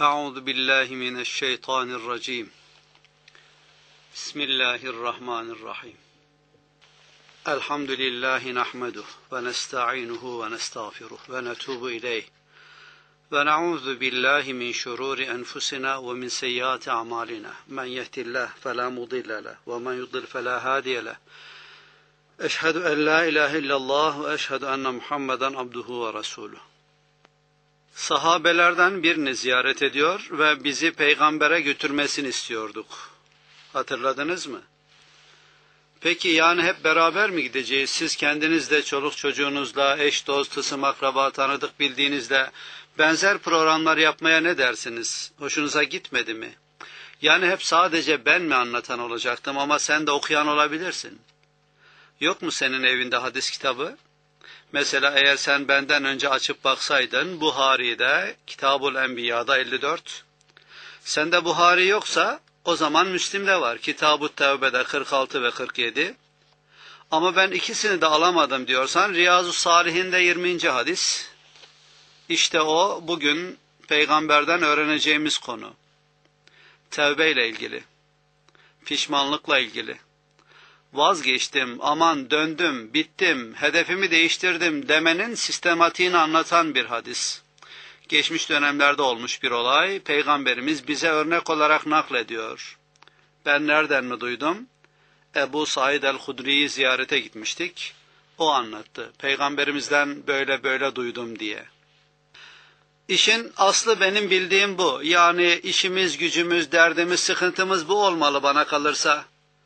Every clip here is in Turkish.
Euzu billahi mineşşeytanirracim. Bismillahirrahmanirrahim. Elhamdülillahi nahmeduhu ve nestainuhu ve nestağfiruh ve netubu ileyh. Ve na'ûzu billahi min şururi enfusina ve min seyyiati a'malina. Men yehdihillahu fela mudille lehu ve men yudlil fela hadiye lehu. Eşhedü en la ilahe illallah ve eşhedü enne Muhammeden abduhu ve resuluh. Sahabelerden birini ziyaret ediyor ve bizi peygambere götürmesini istiyorduk. Hatırladınız mı? Peki yani hep beraber mi gideceğiz? Siz kendiniz de çoluk çocuğunuzla, eş, dost, hısım, akraba, tanıdık bildiğinizle benzer programlar yapmaya ne dersiniz? Hoşunuza gitmedi mi? Yani hep sadece ben mi anlatan olacaktım ama sen de okuyan olabilirsin. Yok mu senin evinde hadis kitabı? Mesela eğer sen benden önce açıp baksaydın Buhari'de, Kitab-ül Enbiya'da 54. Sende Buhari yoksa o zaman Müslim'de var. Kitab-ı Tevbe'de 46 ve 47. Ama ben ikisini de alamadım diyorsan Riyazu Salihin'de 20. hadis. İşte o bugün peygamberden öğreneceğimiz konu. Tevbe ile ilgili. Pişmanlıkla ilgili. Vazgeçtim, aman döndüm, bittim, hedefimi değiştirdim demenin sistematiğini anlatan bir hadis. Geçmiş dönemlerde olmuş bir olay, Peygamberimiz bize örnek olarak naklediyor. Ben nereden mi duydum? Ebu Said el-Hudri'yi ziyarete gitmiştik. O anlattı. Peygamberimizden böyle böyle duydum diye. İşin aslı benim bildiğim bu. Yani işimiz, gücümüz, derdimiz, sıkıntımız bu olmalı bana kalırsa.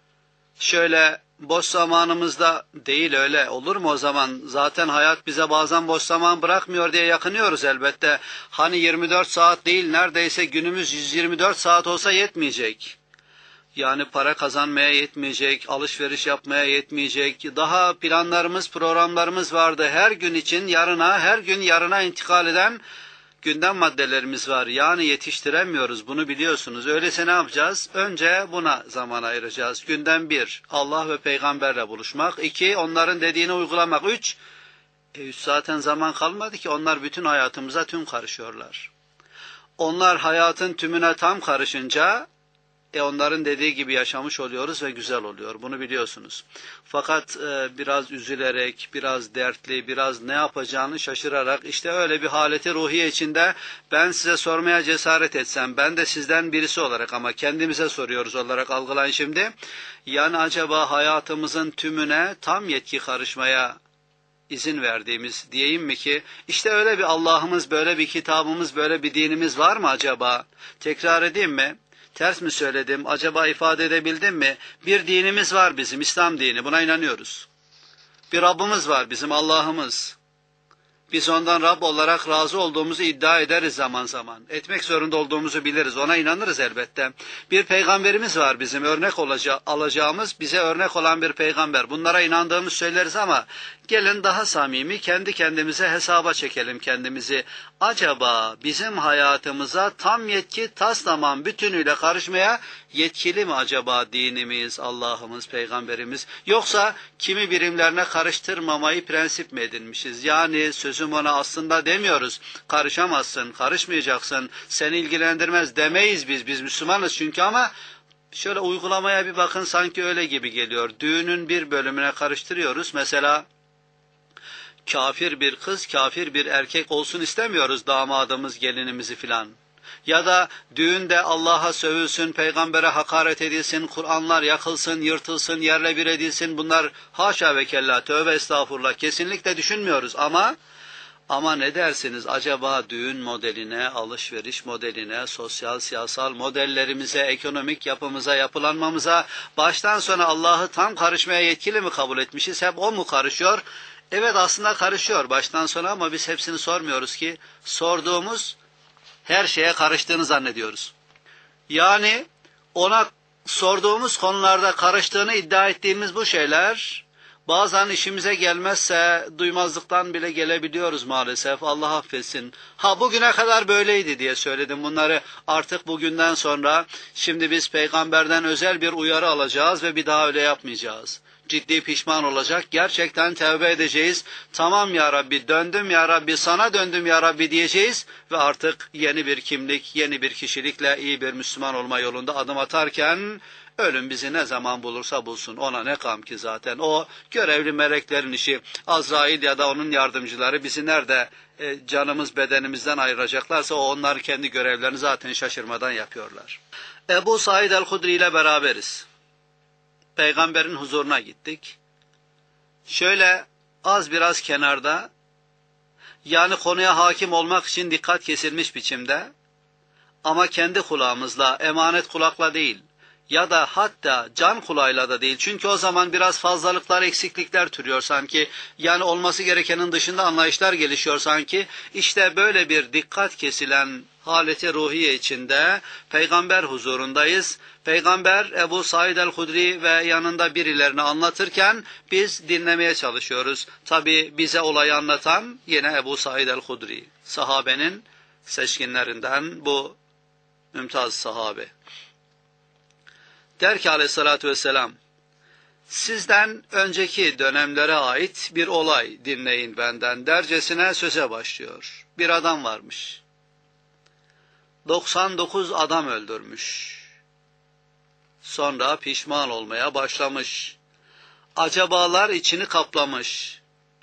Şöyle boş zamanımızda değil öyle olur mu o zaman? Zaten hayat bize bazen boş zaman bırakmıyor diye yakınıyoruz elbette. Hani 24 saat değil neredeyse günümüz 124 saat olsa yetmeyecek. Yani para kazanmaya yetmeyecek, alışveriş yapmaya yetmeyecek. Daha planlarımız, programlarımız vardı. Her gün için yarına, her gün yarına intikal eden gündem maddelerimiz var. Yani yetiştiremiyoruz, bunu biliyorsunuz. Öyleyse ne yapacağız? Önce buna zaman ayıracağız. Gündem 1, Allah ve peygamberle buluşmak. 2, onların dediğini uygulamak. 3, 3 zaten zaman kalmadı ki onlar bütün hayatımıza tüm karışıyorlar. Onlar hayatın tümüne tam karışınca onların dediği gibi yaşamış oluyoruz ve güzel oluyor. Bunu biliyorsunuz. Fakat biraz üzülerek, biraz dertli, biraz ne yapacağını şaşırarak işte öyle bir haleti ruhiye içinde ben size sormaya cesaret etsem, ben de sizden birisi olarak ama kendimize soruyoruz olarak algılayın şimdi. Yani acaba hayatımızın tümüne tam yetki karışmaya izin verdiğimiz diyeyim mi ki işte öyle bir Allah'ımız, böyle bir kitabımız, böyle bir dinimiz var mı acaba? Tekrar edeyim mi? Ters mi söyledim? Acaba ifade edebildim mi? Bir dinimiz var bizim, İslam dini. Buna inanıyoruz. Bir Rabbimiz var bizim, Allah'ımız. Biz ondan Rab olarak razı olduğumuzu iddia ederiz zaman zaman. Etmek zorunda olduğumuzu biliriz. Ona inanırız elbette. Bir peygamberimiz var bizim, örnek alacağımız, bize örnek olan bir peygamber. Bunlara inandığımız söyleriz ama gelin daha samimi kendi kendimize hesaba çekelim kendimizi. Acaba bizim hayatımıza tam yetki tamam bütünüyle karışmaya yetkili mi acaba dinimiz, Allah'ımız, peygamberimiz? Yoksa kimi birimlerine karıştırmamayı prensip mi edinmişiz? Yani sözüm ona aslında demiyoruz. Karışamazsın, karışmayacaksın, seni ilgilendirmez demeyiz biz. Biz Müslümanız çünkü ama şöyle uygulamaya bir bakın sanki öyle gibi geliyor. Düğünün bir bölümüne karıştırıyoruz. Mesela kafir bir kız, kafir bir erkek olsun istemiyoruz damadımız, gelinimizi filan. Ya da düğünde Allah'a sövülsün, peygambere hakaret edilsin, Kur'anlar yakılsın, yırtılsın, yerle bir edilsin. Bunlar haşa ve kella, tövbe estağfurullah kesinlikle düşünmüyoruz ama ne dersiniz acaba düğün modeline, alışveriş modeline, sosyal siyasal modellerimize, ekonomik yapımıza, yapılanmamıza baştan sona Allah'ı tam karışmaya yetkili mi kabul etmişiz? Hep o mu karışıyor? Evet aslında karışıyor baştan sona ama biz hepsini sormuyoruz ki sorduğumuz her şeye karıştığını zannediyoruz. Yani ona sorduğumuz konularda karıştığını iddia ettiğimiz bu şeyler bazen işimize gelmezse duymazlıktan bile gelebiliyoruz maalesef. Allah affetsin. Ha bugüne kadar böyleydi diye söyledim bunları. Artık bugünden sonra şimdi biz peygamberden özel bir uyarı alacağız ve bir daha öyle yapmayacağız. ciddi pişman olacak. Gerçekten tevbe edeceğiz. Tamam ya Rabbi, döndüm ya Rabbi, sana döndüm ya Rabbi diyeceğiz. Ve artık yeni bir kimlik, yeni bir kişilikle iyi bir Müslüman olma yolunda adım atarken ölüm bizi ne zaman bulursa bulsun. Ona ne kam ki zaten. O görevli meleklerin işi. Azrail ya da onun yardımcıları bizi nerede canımız bedenimizden ayıracaklarsa o onlar kendi görevlerini zaten şaşırmadan yapıyorlar. Ebu Said el-Hudri ile beraberiz. Peygamberin huzuruna gittik. Şöyle az biraz kenarda, yani konuya hakim olmak için dikkat kesilmiş biçimde, ama kendi kulağımızla, emanet kulakla değil ya da hatta can kulağıyla da değil. Çünkü o zaman biraz fazlalıklar, eksiklikler türüyor sanki. Yani olması gerekenin dışında anlayışlar gelişiyor sanki. İşte böyle bir dikkat kesilen haleti ruhiye içinde Peygamber huzurundayız. Peygamber Ebu Said el-Hudri ve yanında birilerini anlatırken biz dinlemeye çalışıyoruz. Tabi bize olayı anlatan yine Ebu Said el-Hudri, sahabenin seçkinlerinden bu mümtaz sahabe. Der ki aleyhissalatü vesselam, sizden önceki dönemlere ait bir olay dinleyin benden dercesine söze başlıyor. Bir adam varmış. 99 adam öldürmüş. Sonra pişman olmaya başlamış. Acabalar içini kaplamış.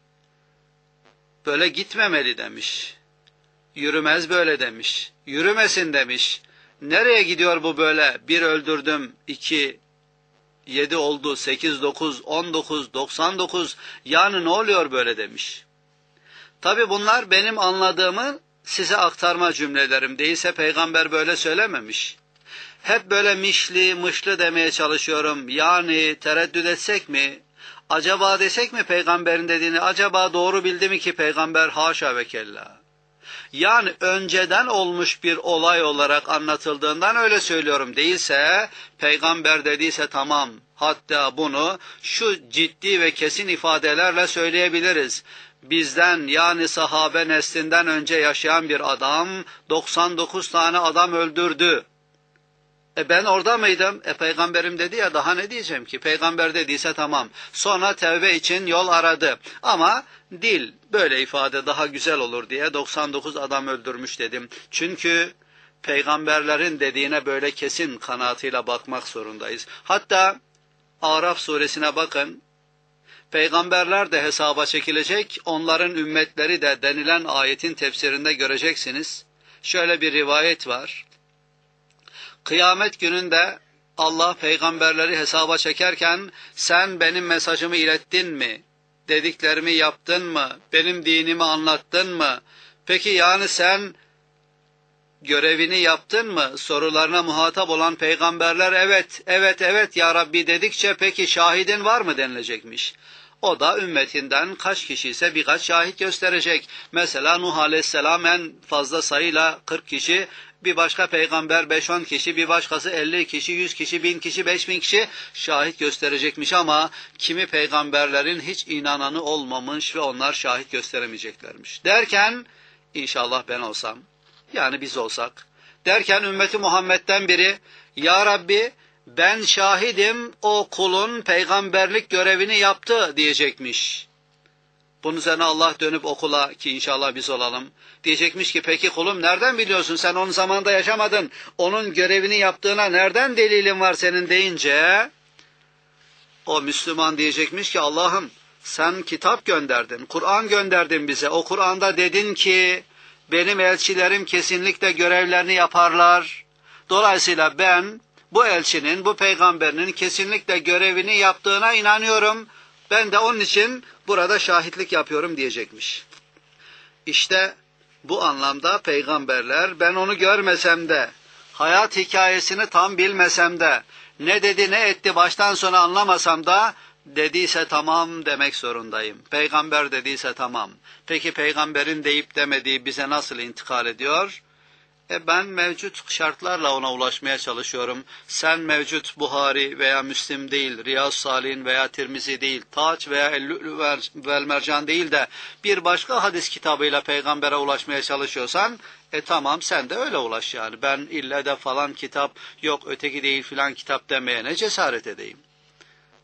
Böyle gitmemeli demiş. Yürümez böyle demiş. Yürümesin demiş. Nereye gidiyor bu böyle? 1 öldürdüm, 2, 7 oldu, 8, 9, 19, 99. Yani ne oluyor böyle demiş. Tabi bunlar benim anladığımı size aktarma cümlelerim. Değilse peygamber böyle söylememiş. Hep böyle mişli, mışlı demeye çalışıyorum. Yani tereddüt etsek mi? Acaba desek mi peygamberin dediğini? Acaba doğru bildi mi ki peygamber? Haşa ve kella. Yani önceden olmuş bir olay olarak anlatıldığından öyle söylüyorum. Değilse, peygamber dediyse tamam. Hatta bunu şu ciddi ve kesin ifadelerle söyleyebiliriz. Bizden yani sahabe neslinden önce yaşayan bir adam 99 tane adam öldürdü. Ben orada mıydım? Peygamberim dedi ya, daha ne diyeceğim ki? Peygamber dediyse tamam. Sonra tevbe için yol aradı. Ama dil böyle ifade daha güzel olur diye 99 adam öldürmüş dedim. Çünkü peygamberlerin dediğine böyle kesin kanaatıyla bakmak zorundayız. Hatta Araf suresine bakın. Peygamberler de hesaba çekilecek, onların ümmetleri de denilen ayetin tefsirinde göreceksiniz. Şöyle bir rivayet var. Kıyamet gününde Allah peygamberleri hesaba çekerken sen benim mesajımı ilettin mi? Dediklerimi yaptın mı? Benim dinimi anlattın mı? Peki yani sen görevini yaptın mı? Sorularına muhatap olan peygamberler evet ya Rabbi dedikçe peki şahidin var mı denilecekmiş. O da ümmetinden kaç kişi ise birkaç şahit gösterecek. Mesela Nuh Aleyhisselam en fazla sayıyla 40 kişi, bir başka peygamber 5-10 kişi, bir başkası 50 kişi, 100 kişi, 1000 kişi, 5000 kişi şahit gösterecekmiş ama kimi peygamberlerin hiç inananı olmamış ve onlar şahit gösteremeyeceklermiş. Derken inşallah ben olsam, yani biz olsak, derken ümmeti Muhammed'den biri, ya Rabbi ben şahidim o kulun peygamberlik görevini yaptı diyecekmiş. Bunun üzerine Allah dönüp okula, ki inşallah biz olalım, diyecekmiş ki peki kulum nereden biliyorsun, sen onun zamanında yaşamadın, onun görevini yaptığına nereden delilin var senin deyince, o Müslüman diyecekmiş ki Allah'ım sen kitap gönderdin, Kur'an gönderdin bize, o Kur'an'da dedin ki benim elçilerim kesinlikle görevlerini yaparlar. Dolayısıyla ben bu elçinin, bu peygamberinin kesinlikle görevini yaptığına inanıyorum. Ben de onun için burada şahitlik yapıyorum diyecekmiş. İşte bu anlamda peygamberler ben onu görmesem de, hayat hikayesini tam bilmesem de, ne dedi ne etti baştan sona anlamasam da dediyse tamam demek zorundayım. Peygamber dediyse tamam. Peki peygamberin deyip demediği bize nasıl intikal ediyor? Ben mevcut şartlarla ona ulaşmaya çalışıyorum. Sen mevcut Buhari veya Müslim değil, Riyaz Salih'in veya Tirmizi değil, Taç veya Vel Mercan değil de bir başka hadis kitabıyla peygambere ulaşmaya çalışıyorsan, tamam sen de öyle ulaş yani. Ben ille de falan kitap, yok öteki değil filan kitap demeye ne cesaret edeyim.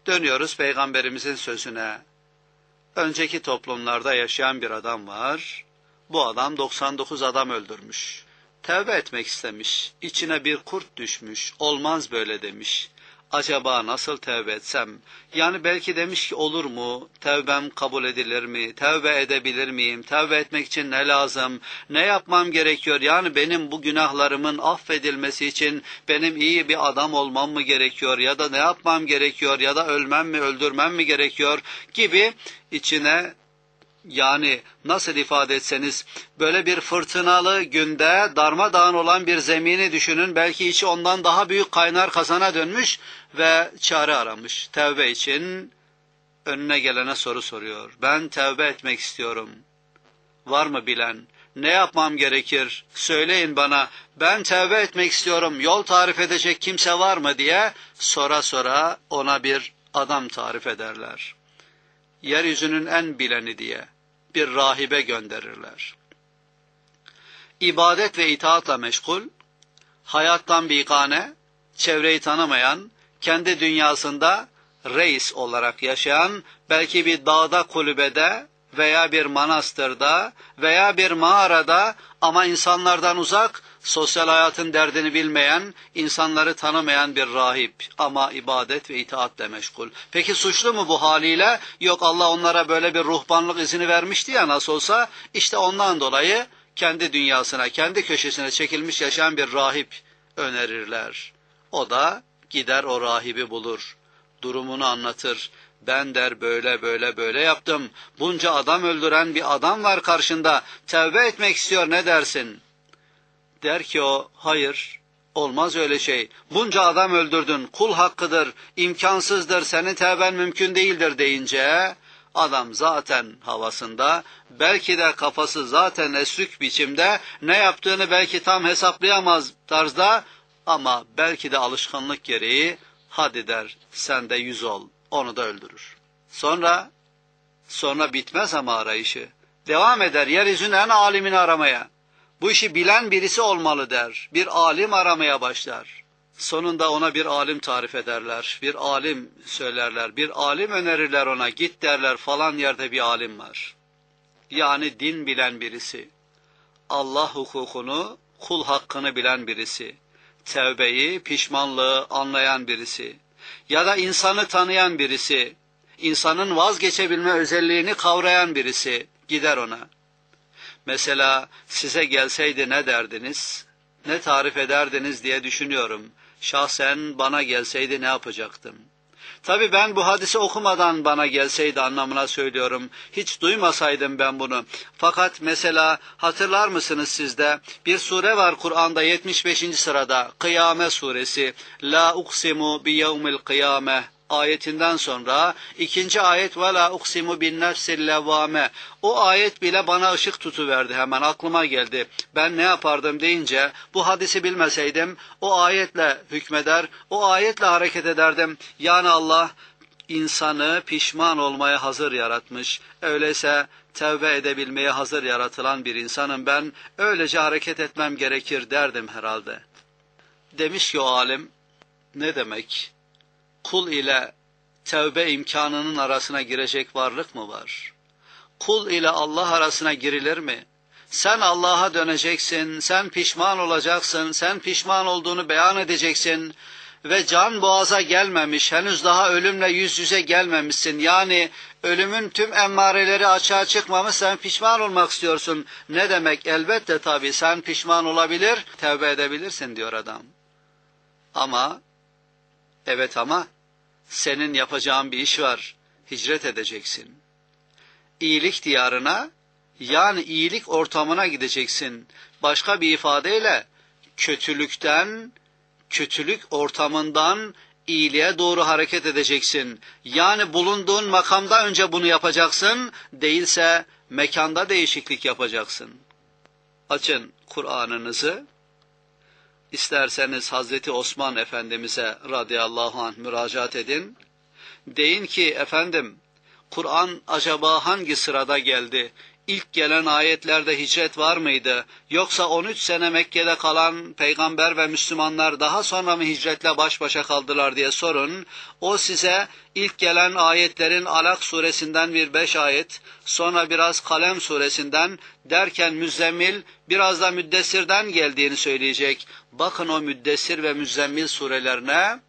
Dönüyoruz Peygamberimizin sözüne. Önceki toplumlarda yaşayan bir adam var. Bu adam 99 adam öldürmüş. Tevbe etmek istemiş. İçine bir kurt düşmüş. Olmaz böyle demiş. Acaba nasıl tevbe etsem? Yani belki demiş ki olur mu? Tevbem kabul edilir mi? Tevbe edebilir miyim? Tevbe etmek için ne lazım? Ne yapmam gerekiyor? Yani benim bu günahlarımın affedilmesi için benim iyi bir adam olmam mı gerekiyor? Ya da ne yapmam gerekiyor? Ya da ölmem mi, öldürmem mi gerekiyor? Gibi içine, yani nasıl ifade etseniz, böyle bir fırtınalı günde darmadağın olan bir zemini düşünün. Belki içi ondan daha büyük kaynar kazana dönmüş ve çare aramış. Tevbe için önüne gelene soru soruyor. Ben tevbe etmek istiyorum. Var mı bilen? Ne yapmam gerekir? Söyleyin bana. Ben tevbe etmek istiyorum. Yol tarif edecek kimse var mı diye sora sora ona bir adam tarif ederler. Yeryüzünün en bileni diye bir rahibe gönderirler. İbadet ve itaatla meşgul, hayattan bigane, çevreyi tanımayan, kendi dünyasında reis olarak yaşayan, belki bir dağda kulübede veya bir manastırda veya bir mağarada ama insanlardan uzak, sosyal hayatın derdini bilmeyen, insanları tanımayan bir rahip ama ibadet ve itaatle meşgul. Peki suçlu mu bu haliyle? Yok, Allah onlara böyle bir ruhbanlık izini vermişti ya nasıl olsa, işte ondan dolayı kendi dünyasına, kendi köşesine çekilmiş yaşayan bir rahip önerirler. O da gider o rahibi bulur, durumunu anlatır. Ben der böyle yaptım. Bunca adam öldüren bir adam var karşında. Tevbe etmek istiyor, ne dersin? Der ki o, hayır, olmaz öyle şey. Bunca adam öldürdün, kul hakkıdır, imkansızdır, senin tevben mümkün değildir deyince, adam zaten havasında, belki de kafası zaten esrük biçimde, ne yaptığını belki tam hesaplayamaz tarzda, ama belki de alışkanlık gereği, hadi der, sen de 100 ol, onu da öldürür. Sonra bitmez ama arayışı. Devam eder yeryüzünün en alimini aramaya. Bu işi bilen birisi olmalı der. Bir alim aramaya başlar. Sonunda ona bir alim tarif ederler. Bir alim söylerler. Bir alim önerirler ona. Git derler, falan yerde bir alim var. Yani din bilen birisi. Allah hukukunu, kul hakkını bilen birisi. Tevbeyi, pişmanlığı anlayan birisi. Ya da insanı tanıyan birisi. İnsanın vazgeçebilme özelliğini kavrayan birisi. Gider ona. Mesela size gelseydi ne derdiniz, ne tarif ederdiniz diye düşünüyorum. Şahsen bana gelseydi ne yapacaktım? Tabii ben bu hadisi okumadan bana gelseydi anlamına söylüyorum. Hiç duymasaydım ben bunu. Fakat mesela hatırlar mısınız sizde? Bir sure var Kur'an'da 75. sırada. Kıyame suresi. La uksimu bi yevmil kıyame ayetinden sonra ikinci ayet ve la uksimu bin nefsil levvame. O ayet bile bana ışık tutuverdi, hemen aklıma geldi. Ben ne yapardım deyince, bu hadisi bilmeseydim o ayetle hükmeder, o ayetle hareket ederdim. Yani Allah insanı pişman olmaya hazır yaratmış. Öyleyse tevbe edebilmeye hazır yaratılan bir insanım ben. Öylece hareket etmem gerekir derdim herhalde. Demiş ki o alim, ne demek? Kul ile tevbe imkanının arasına girecek varlık mı var? Kul ile Allah arasına girilir mi? Sen Allah'a döneceksin, sen pişman olacaksın, sen pişman olduğunu beyan edeceksin ve can boğaza gelmemiş, henüz daha ölümle yüz yüze gelmemişsin. Yani ölümün tüm emmareleri açığa çıkmamış, sen pişman olmak istiyorsun. Ne demek? Elbette tabii sen pişman olabilir, tevbe edebilirsin diyor adam. Evet ama senin yapacağın bir iş var. Hicret edeceksin. İyilik diyarına, yani iyilik ortamına gideceksin. Başka bir ifadeyle kötülük ortamından iyiliğe doğru hareket edeceksin. Yani bulunduğun makamda önce bunu yapacaksın, değilse mekanda değişiklik yapacaksın. Açın Kur'an'ınızı. İsterseniz Hazreti Osman Efendimiz'e radıyallahu anh müracaat edin. Deyin ki efendim, Kur'an acaba hangi sırada geldi? ilk gelen ayetlerde hicret var mıydı? Yoksa 13 sene Mekke'de kalan peygamber ve Müslümanlar daha sonra mı hicretle baş başa kaldılar diye sorun. O size ilk gelen ayetlerin Alak suresinden bir 5 ayet, sonra biraz Kalem suresinden, derken Müzzemmil, biraz da Müddessir'den geldiğini söyleyecek. Bakın o Müddessir ve Müzzemmil surelerine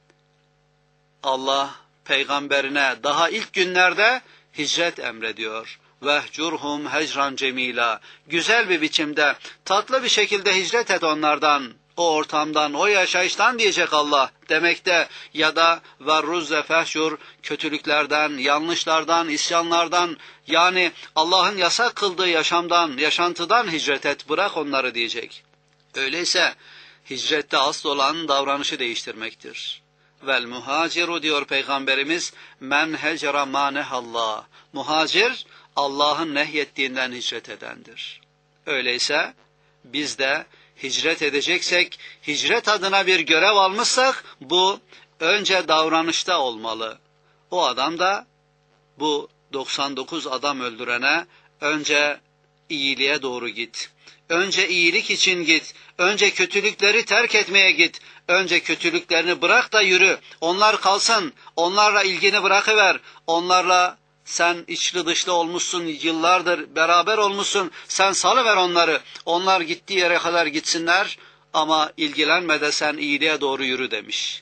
Allah peygamberine daha ilk günlerde hicret emrediyor. Vehcurhum hecran cemila. Güzel bir biçimde, tatlı bir şekilde hicret et onlardan, o ortamdan, o yaşayıştan diyecek Allah demekte, ya da verruzze fehşur, kötülüklerden, yanlışlardan, isyanlardan, yani Allah'ın yasak kıldığı yaşamdan, yaşantıdan hicret et, bırak onları diyecek. Öyleyse hicrette asıl olan davranışı değiştirmektir. Vel muhaciru diyor Peygamberimiz, men hecera ma nehallah. Muhacir, Allah'ın nehyettiğinden hicret edendir. Öyleyse biz de hicret edeceksek, hicret adına bir görev almışsak, bu önce davranışta olmalı. O adam da bu 99 adam öldürene önce iyiliğe doğru git. Önce iyilik için git. Önce kötülükleri terk etmeye git. Önce kötülüklerini bırak da yürü. Onlar kalsın. Onlarla ilgini bırakıver. Onlarla sen içli dışlı olmuşsun, yıllardır beraber olmuşsun. Sen salıver onları. Onlar gittiği yere kadar gitsinler. Ama ilgilenme de sen iyiliğe doğru yürü demiş.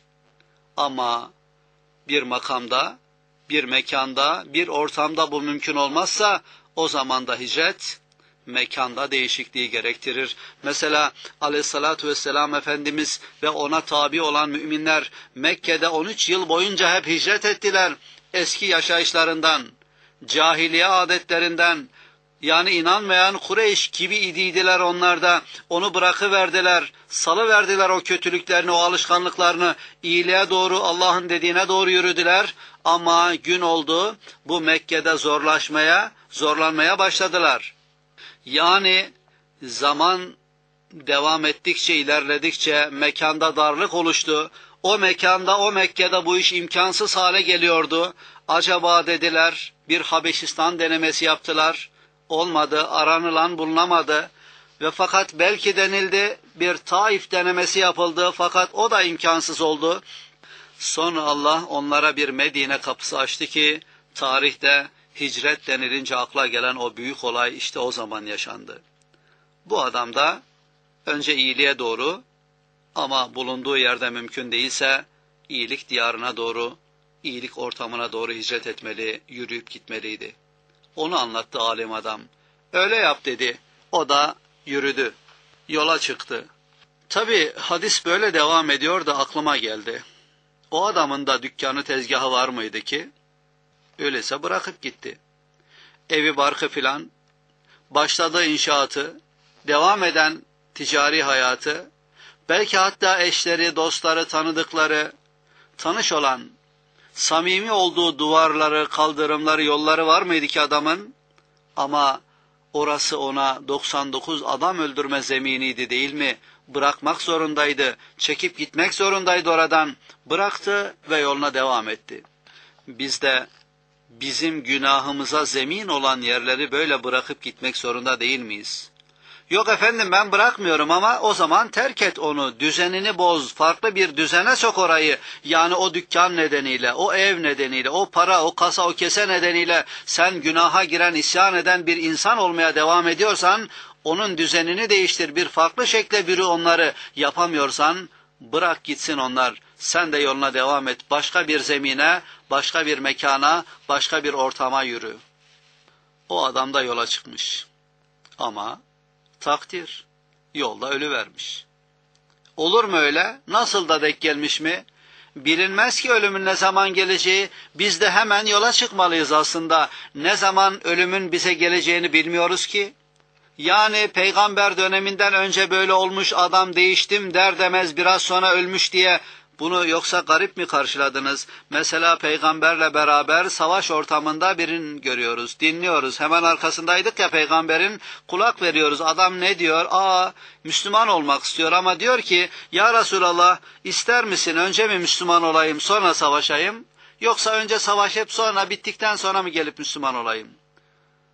Ama bir makamda, bir mekanda, bir ortamda bu mümkün olmazsa o zaman da hicret mekanda değişikliği gerektirir. Mesela Aleyhissalatu vesselam Efendimiz ve ona tabi olan müminler Mekke'de 13 yıl boyunca hep hicret ettiler. Eski yaşayışlarından, cahiliye adetlerinden, yani inanmayan Kureyş gibi idiydiler onlar da. Onu bırakıverdiler, salıverdiler o kötülüklerini, o alışkanlıklarını, iyiliğe doğru, Allah'ın dediğine doğru yürüdüler. Ama gün oldu, bu Mekke'de zorlanmaya başladılar. Yani zaman devam ettikçe, ilerledikçe mekanda darlık oluştu. O mekanda, o Mekke'de bu iş imkansız hale geliyordu. Acaba dediler, bir Habeşistan denemesi yaptılar. Olmadı, aranılan bulunamadı. Ve fakat belki denildi, bir Taif denemesi yapıldı, fakat o da imkansız oldu. Sonra Allah onlara bir Medine kapısı açtı ki, tarihte hicret denilince akla gelen o büyük olay işte o zaman yaşandı. Bu adam da önce iyiliğe doğru, ama bulunduğu yerde mümkün değilse iyilik diyarına doğru, iyilik ortamına doğru hicret etmeli, yürüyüp gitmeliydi. Onu anlattı alim adam. Öyle yap dedi. O da yürüdü. Yola çıktı. Tabi hadis böyle devam ediyor da aklıma geldi. O adamın da dükkanı, tezgahı var mıydı ki? Öyleyse bırakıp gitti. Evi, barkı filan, başladığı inşaatı, devam eden ticari hayatı, belki hatta eşleri, dostları, tanıdıkları, tanış olan, samimi olduğu duvarları, kaldırımları, yolları var mıydı ki adamın? Ama orası ona 99 adam öldürme zeminiydi değil mi? Bırakmak zorundaydı, çekip gitmek zorundaydı oradan. Bıraktı ve yoluna devam etti. Biz de bizim günahımıza zemin olan yerleri böyle bırakıp gitmek zorunda değil miyiz? Yok efendim ben bırakmıyorum, ama o zaman terk et onu, düzenini boz, farklı bir düzene sok orayı. Yani o dükkan nedeniyle, o ev nedeniyle, o para, o kasa, o kese nedeniyle sen günaha giren, isyan eden bir insan olmaya devam ediyorsan, onun düzenini değiştir, bir farklı şekle bürü onları. Yapamıyorsan bırak gitsin onlar, sen de yoluna devam et, başka bir zemine, başka bir mekana, başka bir ortama yürü. O adam da yola çıkmış. Ama takdir, yolda ölüvermiş. Olur mu öyle? Nasıl da denk gelmiş mi? Bilinmez ki ölümün ne zaman geleceği. Biz de hemen yola çıkmalıyız aslında. Ne zaman ölümün bize geleceğini bilmiyoruz ki. Yani peygamber döneminden önce böyle olmuş, adam değiştim der demez biraz sonra ölmüş diye bunu yoksa garip mi karşıladınız? Mesela peygamberle beraber savaş ortamında birini görüyoruz, dinliyoruz. Hemen arkasındaydık ya peygamberin, kulak veriyoruz. Adam ne diyor? Müslüman olmak istiyor ama diyor ki, ya Resulallah ister misin önce mi Müslüman olayım sonra savaşayım? Yoksa önce savaşıp sonra bittikten sonra mı gelip Müslüman olayım?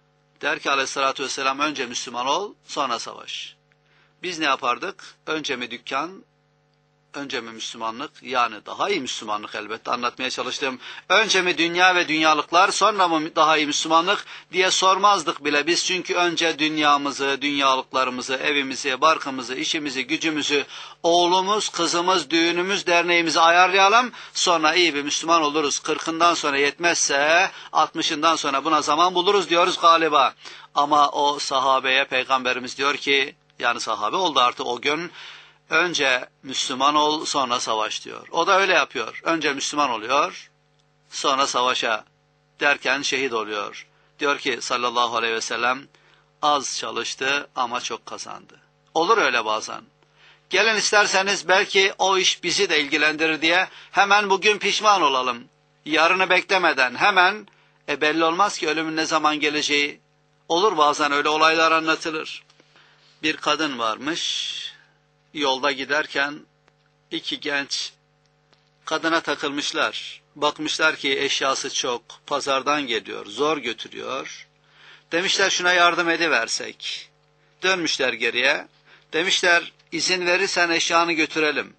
Der ki aleyhissalatü vesselam önce Müslüman ol, sonra savaş. Biz ne yapardık? Önce mi dükkan, önce mi Müslümanlık? Yani daha iyi Müslümanlık elbette anlatmaya çalıştım. Önce mi dünya ve dünyalıklar, sonra mı daha iyi Müslümanlık diye sormazdık bile biz. Çünkü önce dünyamızı, dünyalıklarımızı, evimizi, barkımızı, işimizi, gücümüzü, oğlumuz, kızımız, düğünümüz, derneğimizi ayarlayalım. Sonra iyi bir Müslüman oluruz. 40'ından sonra yetmezse 60'ından sonra buna zaman buluruz diyoruz galiba. Ama o sahabeye Peygamberimiz diyor ki, yani sahabe oldu artık o gün, önce Müslüman ol, sonra savaş diyor. O da öyle yapıyor. Önce Müslüman oluyor, sonra savaşa derken şehit oluyor. Diyor ki sallallahu aleyhi ve sellem, az çalıştı ama çok kazandı. Olur öyle bazen. Gelin isterseniz belki o iş bizi de ilgilendirir diye hemen bugün pişman olalım. Yarını beklemeden hemen, belli olmaz ki ölümün ne zaman geleceği. Olur bazen öyle olaylar anlatılır. Bir kadın varmış. Yolda giderken iki genç kadına takılmışlar. Bakmışlar ki eşyası çok, pazardan geliyor, zor götürüyor. Demişler şuna yardım ediversek. Dönmüşler geriye. Demişler izin verirsen eşyanı götürelim.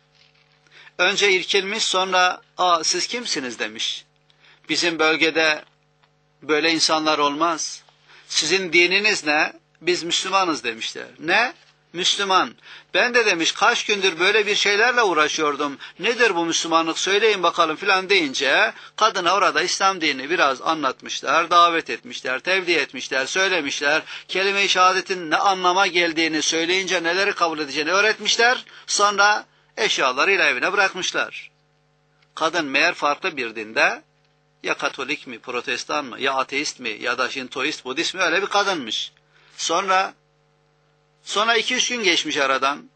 Önce irkilmiş, sonra siz kimsiniz demiş. Bizim bölgede böyle insanlar olmaz. Sizin dininiz ne? Biz Müslümanız demişler. Ne? Müslüman. Ben de demiş kaç gündür böyle bir şeylerle uğraşıyordum. Nedir bu Müslümanlık söyleyin bakalım filan deyince kadına orada İslam dinini biraz anlatmışlar, davet etmişler, tebliğ etmişler, söylemişler. Kelime-i şehadetin ne anlama geldiğini söyleyince neleri kabul edeceğini öğretmişler. Sonra eşyalarıyla evine bırakmışlar. Kadın meğer farklı bir dinde, ya Katolik mi, Protestan mı, ya ateist mi, ya da Şintoist, Budist mi, öyle bir kadınmış. Sonra 2-3 gün geçmiş aradan.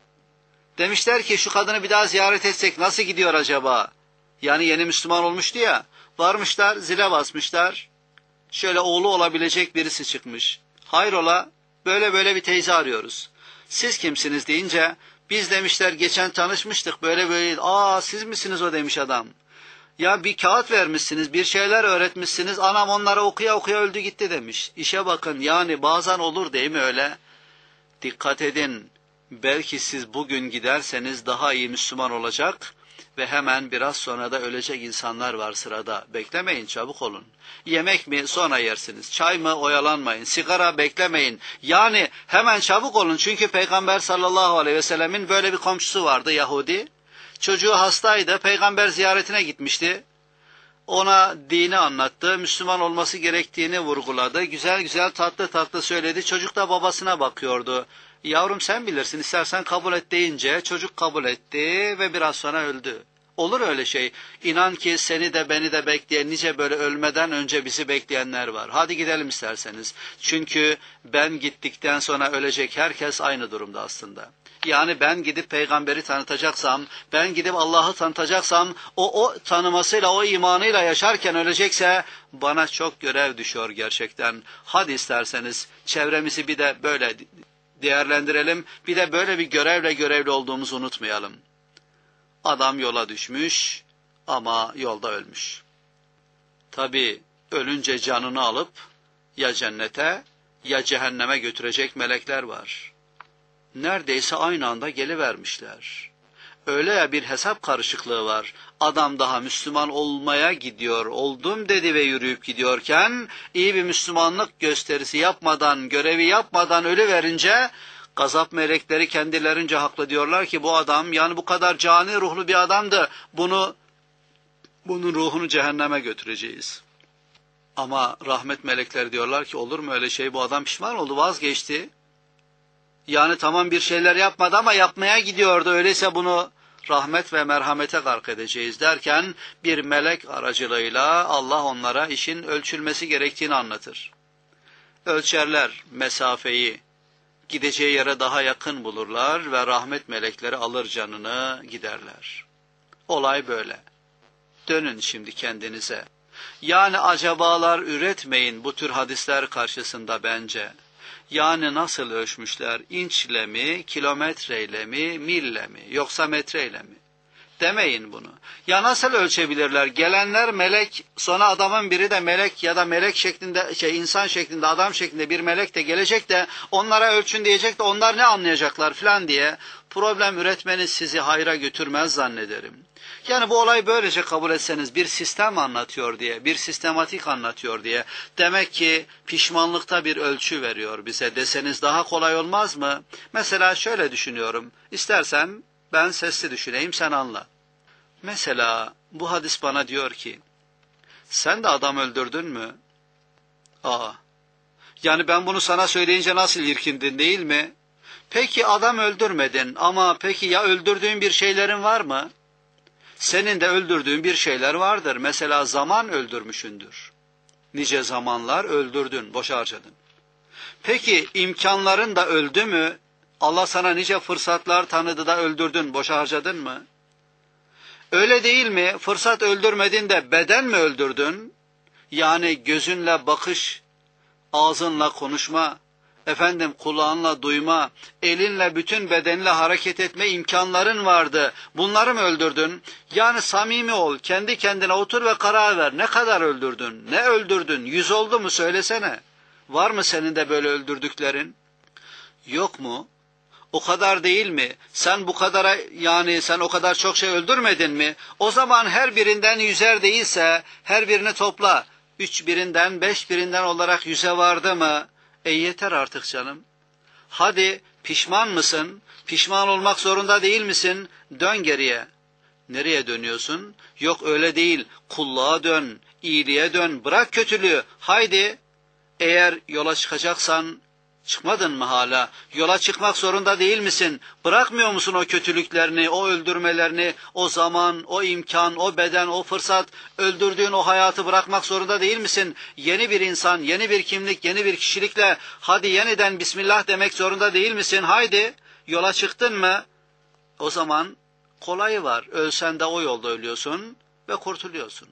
Demişler ki şu kadını bir daha ziyaret etsek nasıl gidiyor acaba? Yani yeni Müslüman olmuştu ya. Varmışlar, zile basmışlar. Şöyle oğlu olabilecek birisi çıkmış. Hayrola, böyle bir teyze arıyoruz. Siz kimsiniz deyince, biz demişler geçen tanışmıştık böyle. Siz misiniz o demiş adam. Ya bir kağıt vermişsiniz, bir şeyler öğretmişsiniz, anam onları okuya okuya öldü gitti demiş. İşe bakın, yani bazen olur değil mi öyle? Dikkat edin, belki siz bugün giderseniz daha iyi Müslüman olacak ve hemen biraz sonra da ölecek insanlar var sırada. Beklemeyin, çabuk olun. Yemek mi? Sonra yersiniz. Çay mı? Oyalanmayın. Sigara beklemeyin. Yani hemen çabuk olun, çünkü Peygamber sallallahu aleyhi ve sellemin böyle bir komşusu vardı, Yahudi. Çocuğu hastaydı, Peygamber ziyaretine gitmişti. Ona dini anlattı, Müslüman olması gerektiğini vurguladı. Güzel güzel tatlı tatlı söyledi. Çocuk da babasına bakıyordu. Yavrum sen bilirsin, istersen kabul et deyince çocuk kabul etti ve biraz sonra öldü. Olur öyle şey. İnan ki seni de beni de bekleyen, nice böyle ölmeden önce bizi bekleyenler var. Hadi gidelim isterseniz. Çünkü ben gittikten sonra ölecek herkes aynı durumda aslında. Yani ben gidip peygamberi tanıtacaksam, ben gidip Allah'ı tanıtacaksam, o tanımasıyla, o imanıyla yaşarken ölecekse bana çok görev düşüyor gerçekten. Hadi isterseniz çevremizi bir de böyle değerlendirelim, bir de böyle bir görevle görevli olduğumuzu unutmayalım. Adam yola düşmüş ama yolda ölmüş. Tabii ölünce canını alıp ya cennete ya cehenneme götürecek melekler var. Neredeyse aynı anda gelivermişler. Öyle ya bir hesap karışıklığı var. Adam daha Müslüman olmaya gidiyor, oldum dedi ve yürüyüp gidiyorken, iyi bir Müslümanlık gösterisi yapmadan, görevi yapmadan ölüverince, gazap melekleri kendilerince haklı diyorlar ki bu adam, yani bu kadar cani ruhlu bir adamdı, bunun ruhunu cehenneme götüreceğiz. Ama rahmet melekleri diyorlar ki olur mu öyle şey, bu adam pişman oldu, vazgeçti. Yani tamam bir şeyler yapmadı ama yapmaya gidiyordu. Öyleyse bunu rahmet ve merhamete gark edeceğiz derken bir melek aracılığıyla Allah onlara işin ölçülmesi gerektiğini anlatır. Ölçerler mesafeyi, gideceği yere daha yakın bulurlar ve rahmet melekleri alır canını giderler. Olay böyle. Dönün şimdi kendinize. Yani acabalar üretmeyin bu tür hadisler karşısında bence. Yani nasıl ölçmüşler? İnçle mi, kilometreyle mi, mille mi, yoksa metreyle mi? Demeyin bunu. Ya nasıl ölçebilirler? Gelenler melek, sonra adamın biri de melek ya da melek şeklinde, insan şeklinde, adam şeklinde bir melek de gelecek de onlara ölçün diyecek de onlar ne anlayacaklar filan diye problem üretmeniz sizi hayra götürmez zannederim. Yani bu olay böylece kabul etseniz bir sistem anlatıyor diye, bir sistematik anlatıyor diye, demek ki pişmanlıkta bir ölçü veriyor bize deseniz daha kolay olmaz mı? Mesela şöyle düşünüyorum, istersen ben sesli düşüneyim, sen anla. Mesela bu hadis bana diyor ki, sen de adam öldürdün mü? Aa, yani ben bunu sana söyleyince nasıl irkindin değil mi? Peki adam öldürmedin ama peki ya öldürdüğün bir şeylerin var mı? Senin de öldürdüğün bir şeyler vardır. Mesela zaman öldürmüşündür. Nice zamanlar öldürdün, boşa harcadın. Peki imkanların da öldü mü? Allah sana nice fırsatlar tanıdı da öldürdün, boşa harcadın mı? Öyle değil mi? Fırsat öldürmedin de beden mi öldürdün? Yani gözünle bakış, ağzınla konuşma, kulağınla duyma, elinle bütün bedenle hareket etme imkanların vardı. Bunları mı öldürdün? Yani samimi ol, kendi kendine otur ve karar ver. Ne kadar öldürdün? Ne öldürdün? 100 oldu mu söylesene. Var mı senin de böyle öldürdüklerin? Yok mu? O kadar değil mi? Sen bu kadara, yani sen o kadar çok şey öldürmedin mi? O zaman her birinden 100'er değilse her birini topla. 3 birinden 5 birinden olarak 100'e vardı mı? Yeter artık canım. Hadi pişman mısın? Pişman olmak zorunda değil misin? Dön geriye. Nereye dönüyorsun? Yok öyle değil. Kulluğa dön, iyiliğe dön, bırak kötülüğü. Haydi. Eğer yola çıkacaksan, çıkmadın mı hala? Yola çıkmak zorunda değil misin? Bırakmıyor musun o kötülüklerini, o öldürmelerini, o zaman, o imkan, o beden, o fırsat, öldürdüğün o hayatı bırakmak zorunda değil misin? Yeni bir insan, yeni bir kimlik, yeni bir kişilikle hadi yeniden Bismillah demek zorunda değil misin? Haydi, yola çıktın mı? O zaman kolayı var. Ölsen de o yolda ölüyorsun ve kurtuluyorsun.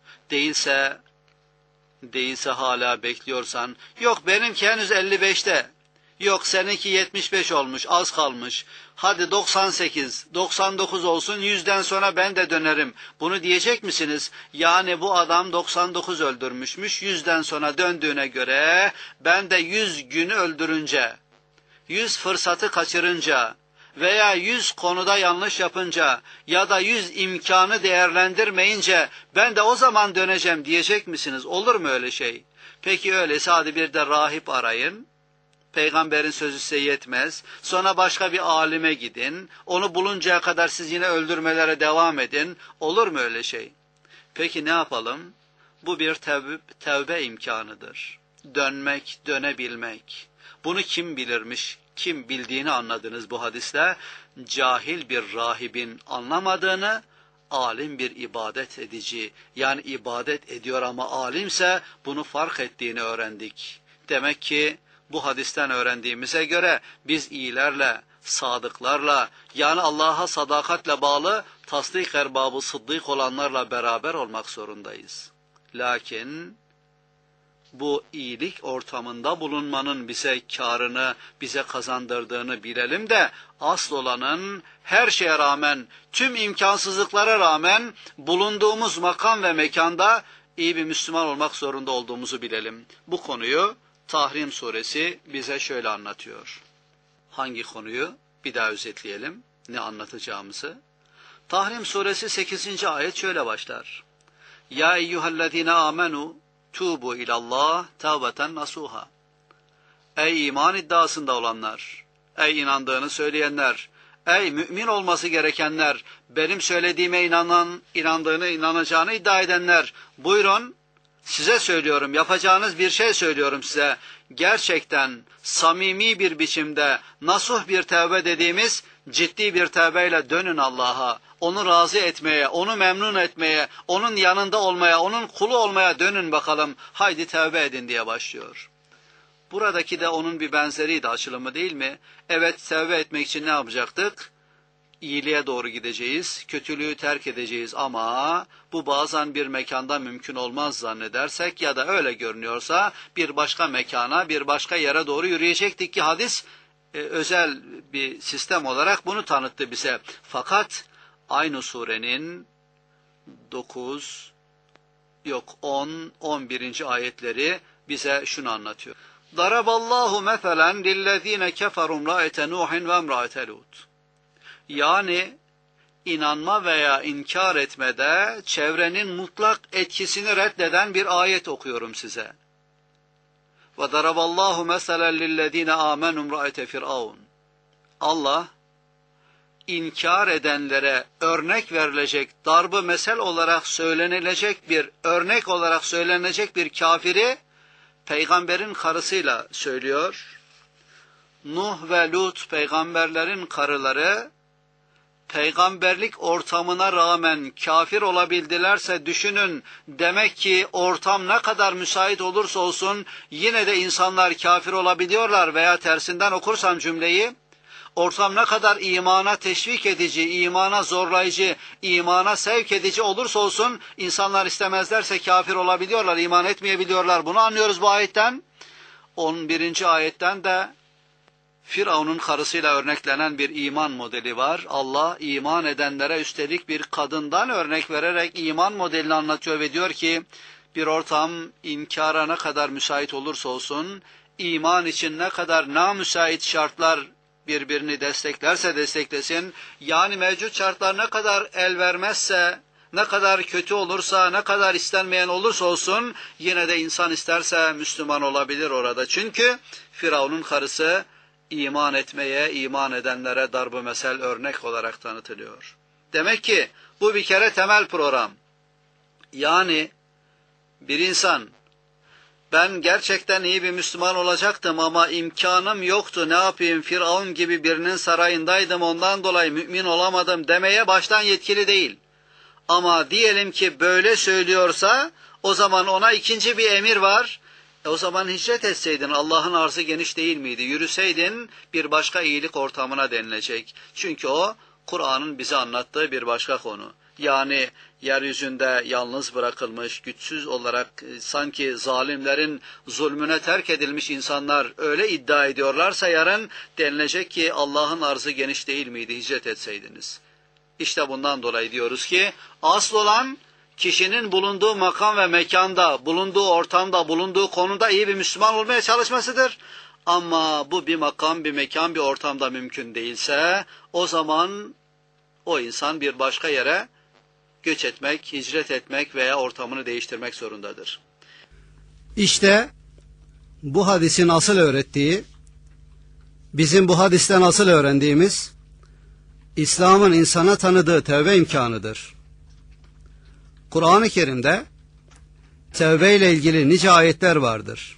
Değilse hala bekliyorsan, yok benimki henüz 55'te, yok seninki 75 olmuş, az kalmış, hadi 98, 99 olsun, 100'den sonra ben de dönerim. Bunu diyecek misiniz? Yani bu adam 99 öldürmüşmüş, 100'den sonra döndüğüne göre ben de 100 günü öldürünce, 100 fırsatı kaçırınca veya 100 konuda yanlış yapınca ya da 100 imkanı değerlendirmeyince ben de o zaman döneceğim diyecek misiniz? Olur mu öyle şey? Peki öyleyse hadi bir de rahip arayın. Peygamberin sözü size yetmez. Sonra başka bir alime gidin. Onu buluncaya kadar siz yine öldürmelere devam edin. Olur mu öyle şey? Peki ne yapalım? Bu bir tevbe imkanıdır. Dönmek, dönebilmek. Bunu kim bilirmiş? Kim bildiğini anladınız bu hadisle? Cahil bir rahibin anlamadığını, alim bir ibadet edici, yani ibadet ediyor ama alimse bunu fark ettiğini öğrendik. Demek ki bu hadisten öğrendiğimize göre biz iyilerle, sadıklarla, yani Allah'a sadakatle bağlı, tasdik erbabı sıddık olanlarla beraber olmak zorundayız. Lakin bu iyilik ortamında bulunmanın bize kârını, bize kazandırdığını bilelim de, asıl olanın her şeye rağmen, tüm imkansızlıklara rağmen bulunduğumuz makam ve mekanda iyi bir Müslüman olmak zorunda olduğumuzu bilelim. Bu konuyu Tahrim suresi bize şöyle anlatıyor. Hangi konuyu? Bir daha özetleyelim ne anlatacağımızı. Tahrim suresi 8. ayet şöyle başlar. Ya eyyühellezine amenu tubu ilallah tevbeten nasuha. Ey iman iddiasında olanlar, ey inandığını söyleyenler, ey mümin olması gerekenler, benim söylediğime inandığını, inanacağını iddia edenler, buyurun, size söylüyorum, yapacağınız bir şey söylüyorum size. Gerçekten samimi bir biçimde nasuh bir tevbe dediğimiz ciddi bir tevbeyle dönün Allah'a. Onu razı etmeye, onu memnun etmeye, onun yanında olmaya, onun kulu olmaya dönün bakalım. Haydi tevbe edin diye başlıyor. Buradaki de onun bir benzeriydi, açılımı değil mi? Evet, tevbe etmek için ne yapacaktık? İyiliğe doğru gideceğiz, kötülüğü terk edeceğiz ama bu bazen bir mekanda mümkün olmaz zannedersek ya da öyle görünüyorsa bir başka mekana, bir başka yere doğru yürüyecektik ki hadis özel bir sistem olarak bunu tanıttı bize. Fakat aynı surenin 9, 10, 11. ayetleri bize şunu anlatıyor. Daraballahu meselen lillezine keferu imraate Nuhin ve imraate Lut. Yani inanma veya inkar etmede çevrenin mutlak etkisini reddeden bir ayet okuyorum size. Ve daraballahu meselen lillezine amenu imraate Firavun. Allah inkar edenlere örnek verilecek, darbe mesel olarak söylenilecek bir örnek olarak söylenecek bir kafiri peygamberin karısıyla söylüyor. Nuh ve Lut peygamberlerin karıları peygamberlik ortamına rağmen kafir olabildilerse düşünün, demek ki ortam ne kadar müsait olursa olsun yine de insanlar kafir olabiliyorlar veya tersinden okursam cümleyi, ortam ne kadar imana teşvik edici, imana zorlayıcı, imana sevk edici olursa olsun insanlar istemezlerse kafir olabiliyorlar, iman etmeyebiliyorlar. Bunu anlıyoruz bu ayetten. 11. ayetten de Firavun'un karısıyla örneklenen bir iman modeli var. Allah iman edenlere üstelik bir kadından örnek vererek iman modelini anlatıyor ve diyor ki bir ortam inkara ne kadar müsait olursa olsun, iman için ne kadar namüsait şartlar birbirini desteklerse desteklesin, yani mevcut şartlar ne kadar el vermezse, ne kadar kötü olursa, ne kadar istenmeyen olursa olsun yine de insan isterse Müslüman olabilir orada. Çünkü Firavun'un karısı iman etmeye, iman edenlere darb-ı mesel örnek olarak tanıtılıyor. Demek ki bu bir kere temel program. Yani bir insan, ben gerçekten iyi bir Müslüman olacaktım ama imkanım yoktu, ne yapayım, Firavun gibi birinin sarayındaydım, ondan dolayı mümin olamadım demeye baştan yetkili değil. Ama diyelim ki böyle söylüyorsa, o zaman ona ikinci bir emir var. O zaman hicret etseydin, Allah'ın arzı geniş değil miydi? Yürüseydin bir başka iyilik ortamına denilecek. Çünkü o Kur'an'ın bize anlattığı bir başka konu. Yani yeryüzünde yalnız bırakılmış, güçsüz olarak sanki zalimlerin zulmüne terk edilmiş insanlar öyle iddia ediyorlarsa yarın denilecek ki Allah'ın arzı geniş değil miydi? Hicret etseydiniz. İşte bundan dolayı diyoruz ki asıl olan kişinin bulunduğu makam ve mekanda, bulunduğu ortamda, bulunduğu konuda iyi bir Müslüman olmaya çalışmasıdır. Ama bu bir makam, bir mekan, bir ortamda mümkün değilse o zaman o insan bir başka yere göç etmek, hicret etmek veya ortamını değiştirmek zorundadır. İşte bu hadisin asıl öğrettiği, bizim bu hadisten asıl öğrendiğimiz İslam'ın insana tanıdığı tevbe imkanıdır. Kur'an-ı Kerim'de tevbe ile ilgili nice ayetler vardır.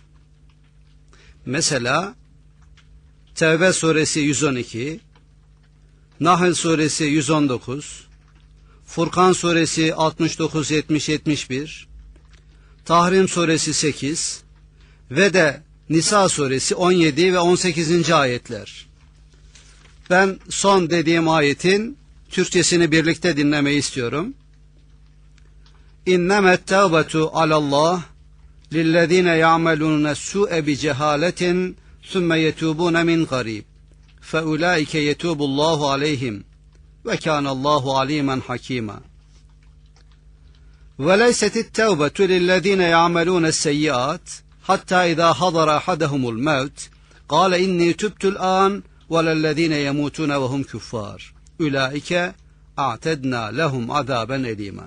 Mesela Tevbe suresi 112, Nahl suresi 119, Furkan suresi 69, 70, 71, Tahrim suresi 8 ve de Nisa suresi 17 ve 18. ayetler. Ben son dediğim ayetin Türkçesini birlikte dinlemeyi istiyorum. İnnemet tevbetu alallah lillezine ya'melune su'e bi cehaletin sümme yetubune min garib feulaike yetubullahu aleyhim ve kânallahu alimen hakîmâ. Ve leysetit tevbetu lillezine ya'melune seyyiat hatta izâ hadara ahadahumul mevt kâle inni tübtül an ve lellezine yemutune ve hum küffâr ulaike a'tedna lehum azaben elîmâ.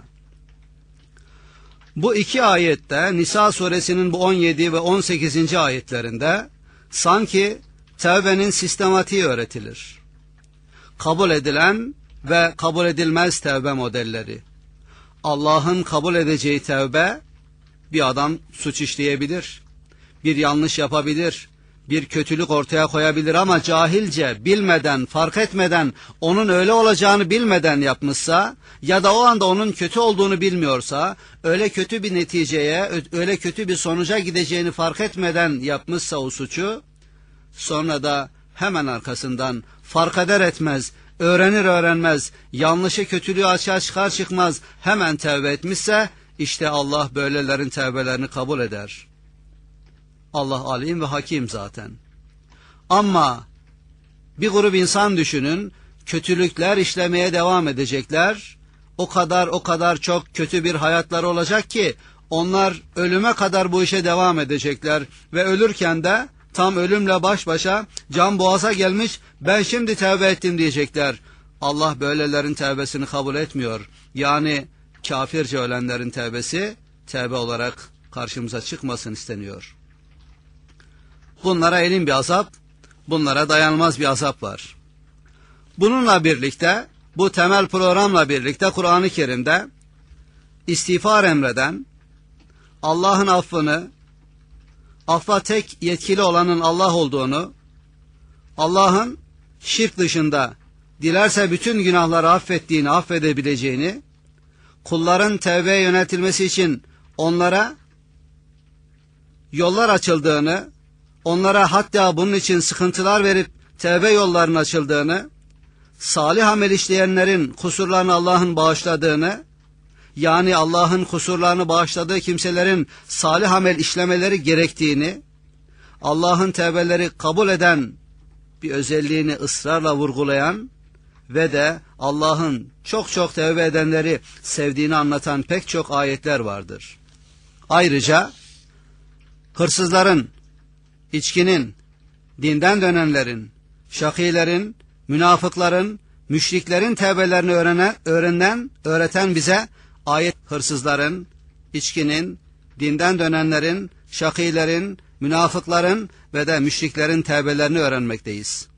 Bu iki ayette Nisa suresinin bu 17 ve 18. ayetlerinde sanki tevbenin sistematiği öğretilir. Kabul edilen ve kabul edilmez tevbe modelleri. Allah'ın kabul edeceği tevbe, bir adam suç işleyebilir, bir yanlış yapabilir, bir kötülük ortaya koyabilir ama cahilce, bilmeden, fark etmeden, onun öyle olacağını bilmeden yapmışsa ya da o anda onun kötü olduğunu bilmiyorsa, öyle kötü bir neticeye, öyle kötü bir sonuca gideceğini fark etmeden yapmışsa o suçu, sonra da hemen arkasından fark eder etmez, öğrenir öğrenmez, yanlışı kötülüğü açığa çıkar çıkmaz hemen tevbe etmişse, işte Allah böylelerin tevbelerini kabul eder. Allah alim ve hakim zaten. Ama bir grup insan düşünün, kötülükler işlemeye devam edecekler. O kadar çok kötü bir hayatları olacak ki onlar ölüme kadar bu işe devam edecekler ve ölürken de tam ölümle baş başa, can boğaza gelmiş, ben şimdi tevbe ettim diyecekler. Allah böylelerin tevbesini kabul etmiyor. Yani kafirce ölenlerin tevbesi tevbe olarak karşımıza çıkmasın isteniyor. Bunlara elin bir azap, bunlara dayanılmaz bir azap var. Bununla birlikte, bu temel programla birlikte Kur'an-ı Kerim'de istiğfar emreden, Allah'ın affını, affa tek yetkili olanın Allah olduğunu, Allah'ın şirk dışında dilerse bütün günahları affettiğini, affedebileceğini, kulların tevbeye yöneltilmesi için onlara yollar açıldığını, onlara hatta bunun için sıkıntılar verip tevbe yollarının açıldığını, salih amel işleyenlerin kusurlarını Allah'ın bağışladığını, yani Allah'ın kusurlarını bağışladığı kimselerin salih amel işlemeleri gerektiğini, Allah'ın tevbeleri kabul eden bir özelliğini ısrarla vurgulayan ve de Allah'ın çok çok tevbe edenleri sevdiğini anlatan pek çok ayetler vardır. Ayrıca hırsızların, içkinin, dinden dönenlerin, şakilerin, münafıkların, müşriklerin tevbelerini öğreten bize ayet hırsızların, içkinin, dinden dönenlerin, şakilerin, münafıkların ve de müşriklerin tevbelerini öğrenmekteyiz.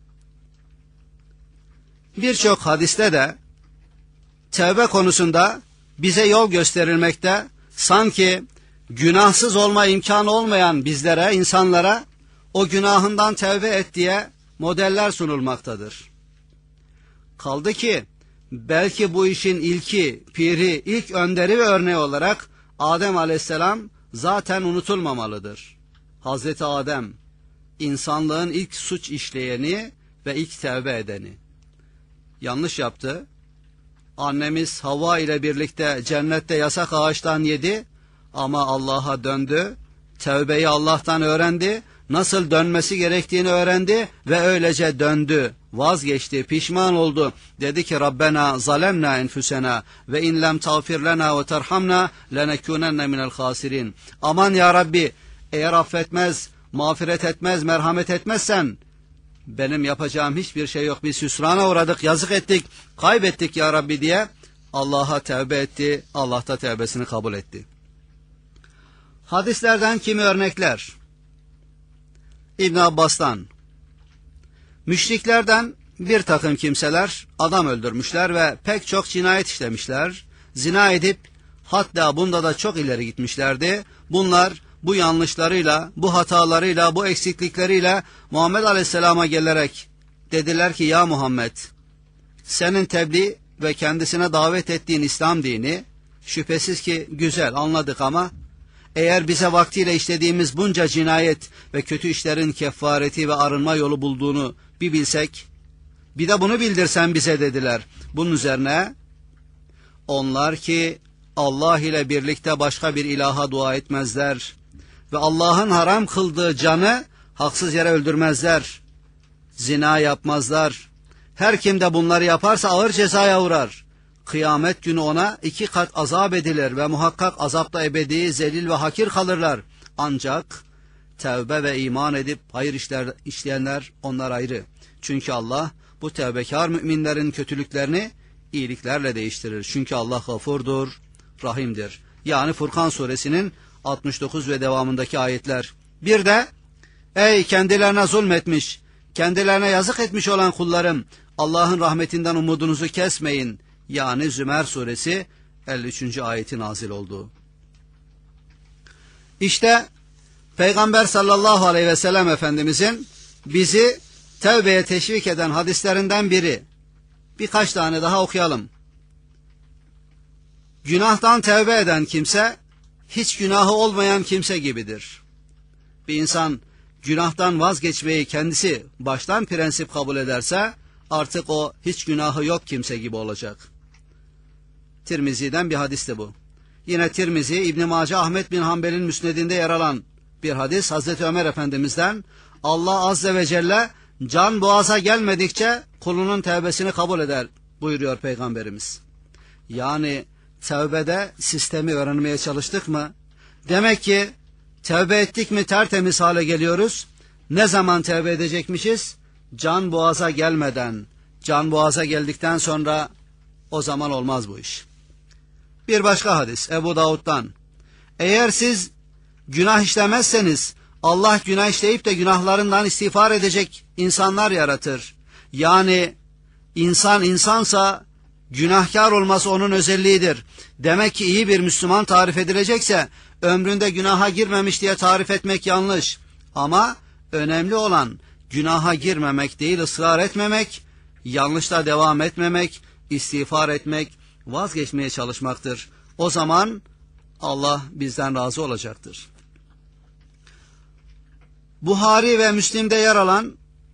Birçok hadiste de tevbe konusunda bize yol gösterilmekte, sanki günahsız olma imkanı olmayan bizlere, insanlara o günahından tevbe et diye modeller sunulmaktadır. Kaldı ki belki bu işin ilki, piri, ilk önderi ve örneği olarak Adem Aleyhisselam zaten unutulmamalıdır. Hazreti Adem, insanlığın ilk suç işleyeni ve ilk tevbe edeni. Yanlış yaptı. Annemiz Havva ile birlikte cennette yasak ağaçtan yedi ama Allah'a döndü. Tevbeyi Allah'tan öğrendi. Nasıl dönmesi gerektiğini öğrendi ve öylece döndü. Vazgeçti, pişman oldu. Dedi ki Rabbena zalemna enfusena ve in lem tağfir lena ve terhamna lenekunenne minel hasirin. Aman ya Rabbi, eğer affetmez, mağfiret etmez, merhamet etmezsen benim yapacağım hiçbir şey yok. Biz hüsrana uğradık, yazık ettik, kaybettik ya Rabbi diye Allah'a tevbe etti. Allah da tevbesini kabul etti. Hadislerden kimi örnekler? İbn Abbas'tan, müşriklerden bir takım kimseler adam öldürmüşler ve pek çok cinayet işlemişler. Zina edip hatta bunda da çok ileri gitmişlerdi. Bunlar bu yanlışlarıyla, bu hatalarıyla, bu eksiklikleriyle Muhammed Aleyhisselam'a gelerek dediler ki ya Muhammed, senin tebliğ ve kendisine davet ettiğin İslam dini şüphesiz ki güzel, anladık ama eğer bize vaktiyle işlediğimiz bunca cinayet ve kötü işlerin kefareti ve arınma yolu bulduğunu bir bilsek, bir de bunu bildirsen bize dediler. Bunun üzerine onlar ki Allah ile birlikte başka bir ilaha dua etmezler ve Allah'ın haram kıldığı canı haksız yere öldürmezler, zina yapmazlar. Her kim de bunları yaparsa ağır cezaya uğrar. Kıyamet günü ona 2 kat azap edilir ve muhakkak azapta ebedi, zelil ve hakir kalırlar. Ancak tevbe ve iman edip hayır işler işleyenler onlar ayrı. Çünkü Allah bu tevbekar müminlerin kötülüklerini iyiliklerle değiştirir. Çünkü Allah gafurdur, rahimdir. Yani Furkan suresinin 69 ve devamındaki ayetler. Bir de ey kendilerine zulmetmiş, kendilerine yazık etmiş olan kullarım, Allah'ın rahmetinden umudunuzu kesmeyin. Yani Zümer suresi 53. ayeti nazil oldu. İşte Peygamber sallallahu aleyhi ve sellem Efendimizin bizi tevbeye teşvik eden hadislerinden biri. Birkaç tane daha okuyalım. Günahtan tevbe eden kimse hiç günahı olmayan kimse gibidir. Bir insan günahtan vazgeçmeyi kendisi baştan prensip kabul ederse artık o hiç günahı yok kimse gibi olacak. Tirmizi'den bir hadisti bu. Yine Tirmizi, İbn Mace, Ahmet bin Hanbel'in müsnedinde yer alan bir hadis Hazreti Ömer Efendimiz'den, Allah Azze ve Celle can boğaza gelmedikçe kulunun tevbesini kabul eder buyuruyor Peygamberimiz. Yani tevbede sistemi öğrenmeye çalıştık mı? Demek ki tevbe ettik mi tertemiz hale geliyoruz. Ne zaman tevbe edecekmişiz? Can boğaza gelmeden, can boğaza geldikten sonra o zaman olmaz bu iş. Bir başka hadis Ebu Davud'dan. Eğer siz günah işlemezseniz Allah günah işleyip de günahlarından istiğfar edecek insanlar yaratır. Yani insan insansa günahkar olması onun özelliğidir. Demek ki iyi bir Müslüman tarif edilecekse ömründe günaha girmemiş diye tarif etmek yanlış. Ama önemli olan günaha girmemek değil, ısrar etmemek, yanlışta devam etmemek, istiğfar etmek, vazgeçmeye çalışmaktır. O zaman Allah bizden razı olacaktır. Buhari ve Müslim'de yer alan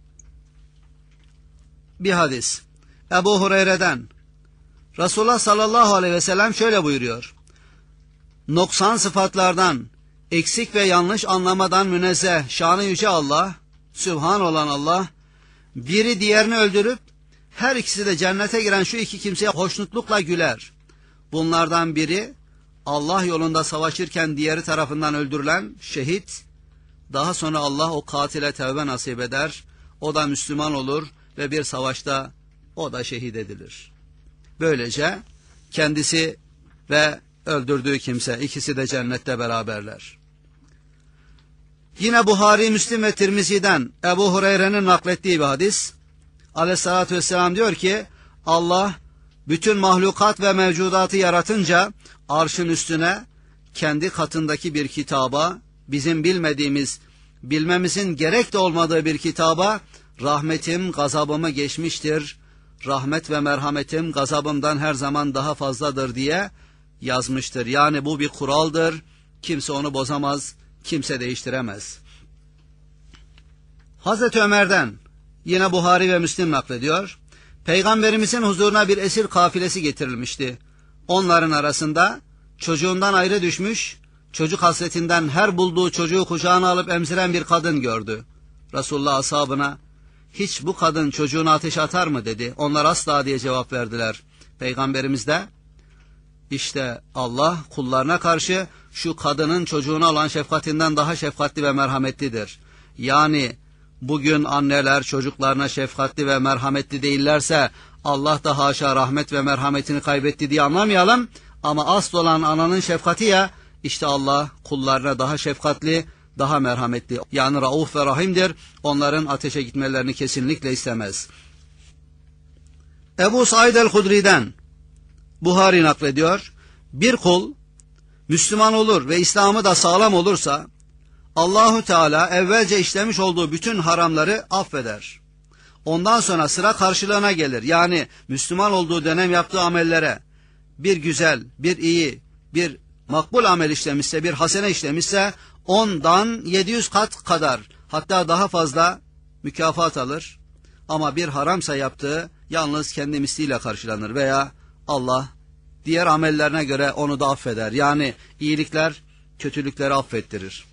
bir hadis. Ebu Hureyre'den Resulullah sallallahu aleyhi ve sellem şöyle buyuruyor. Noksan sıfatlardan, eksik ve yanlış anlamadan münezzeh, şanı yüce Allah, Sübhan olan Allah, biri diğerini öldürüp her ikisi de cennete giren şu iki kimseye hoşnutlukla güler. Bunlardan biri Allah yolunda savaşırken diğeri tarafından öldürülen şehit, daha sonra Allah o katile tevbe nasip eder, o da Müslüman olur ve bir savaşta o da şehit edilir. Böylece kendisi ve öldürdüğü kimse ikisi de cennette beraberler. Yine Buhari, Müslim ve Tirmizi'den Ebu Hureyre'nin naklettiği bir hadis. Aleyhissalatü vesselam diyor ki Allah bütün mahlukat ve mevcudatı yaratınca arşın üstüne kendi katındaki bir kitaba, bizim bilmediğimiz, bilmemizin gerek de olmadığı bir kitaba rahmetim gazabımı geçmiştir, rahmet ve merhametim gazabımdan her zaman daha fazladır diye yazmıştır. Yani bu bir kuraldır, kimse onu bozamaz, kimse değiştiremez. Hazreti Ömer'den yine Buhari ve Müslim naklediyor. Peygamberimizin huzuruna bir esir kafilesi getirilmişti. Onların arasında çocuğundan ayrı düşmüş, çocuk hasretinden her bulduğu çocuğu kucağına alıp emziren bir kadın gördü. Resulullah ashabına, hiç bu kadın çocuğunu ateşe atar mı dedi. Onlar asla diye cevap verdiler. Peygamberimiz de, İşte Allah kullarına karşı şu kadının çocuğuna olan şefkatinden daha şefkatli ve merhametlidir. Yani bugün anneler çocuklarına şefkatli ve merhametli değillerse Allah da haşa rahmet ve merhametini kaybetti diye anlamayalım. Ama asıl olan ananın şefkati ya, işte Allah kullarına daha şefkatli, daha merhametli. Yani rauf ve rahimdir. Onların ateşe gitmelerini kesinlikle istemez. Ebu Said el-Hudri'den Buhari naklediyor. Bir kul Müslüman olur ve İslam'ı da sağlam olursa Allahu Teala evvelce işlemiş olduğu bütün haramları affeder. Ondan sonra sıra karşılığına gelir. Yani Müslüman olduğu dönem yaptığı amellere bir güzel, bir iyi, bir makbul amel işlemişse, bir hasene işlemişse ondan 700 kat kadar, hatta daha fazla mükafat alır. Ama bir haramsa yaptığı yalnız kendi misliyle karşılanır veya Allah diğer amellerine göre onu da affeder. Yani iyilikler kötülükleri affettirir.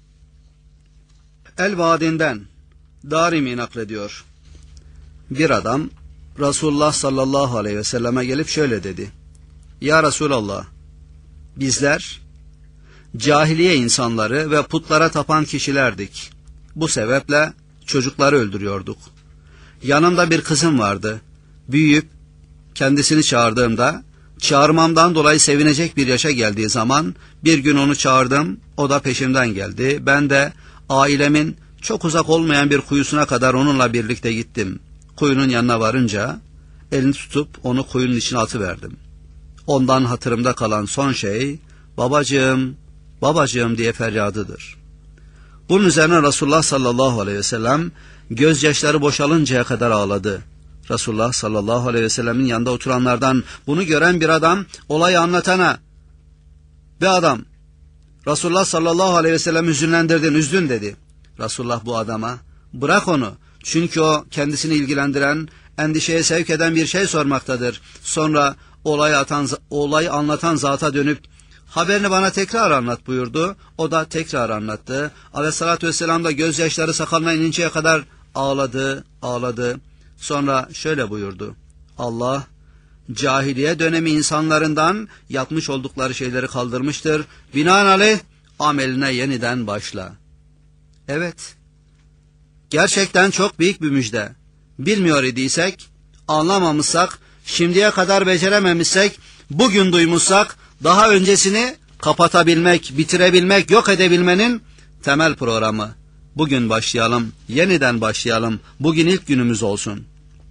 El-Vadin'den Darimi naklediyor. Bir adam Resulullah sallallahu aleyhi ve selleme gelip şöyle dedi. Ya Resulallah, bizler cahiliye insanları ve putlara tapan kişilerdik. Bu sebeple çocukları öldürüyorduk. Yanımda bir kızım vardı. Büyüyüp kendisini çağırdığımda, çağırmamdan dolayı sevinecek bir yaşa geldiği zaman bir gün onu çağırdım, o da peşimden geldi. Ben de ailemin çok uzak olmayan bir kuyusuna kadar onunla birlikte gittim. Kuyunun yanına varınca elini tutup onu kuyunun içine atıverdim. Ondan hatırımda kalan son şey babacığım, babacığım diye feryadıdır. Bunun üzerine Resulullah sallallahu aleyhi ve sellem gözyaşları boşalıncaya kadar ağladı. Resulullah sallallahu aleyhi ve sellemin yanında oturanlardan bunu gören bir adam olayı anlatana, "Be adam, Resulullah sallallahu aleyhi ve sellem hüzünlendirdin, üzdün" dedi. Resulullah bu adama, "Bırak onu, çünkü o kendisini ilgilendiren, endişeye sevk eden bir şey sormaktadır." Sonra olayı anlatan zata dönüp haberini bana tekrar anlat buyurdu. O da tekrar anlattı. Aleyhissalatü vesselam da gözyaşları sakalına ininceye kadar ağladı, ağladı. Sonra şöyle buyurdu. Allah, cahiliye dönemi insanlarından yapmış oldukları şeyleri kaldırmıştır. Binaenaleyh ameline yeniden başla. Evet, gerçekten çok büyük bir müjde. Bilmiyor idiysek, anlamamışsak, şimdiye kadar becerememişsek, bugün duymuşsak, daha öncesini kapatabilmek, bitirebilmek, yok edebilmenin temel programı. Bugün başlayalım, yeniden başlayalım. Bugün ilk günümüz olsun.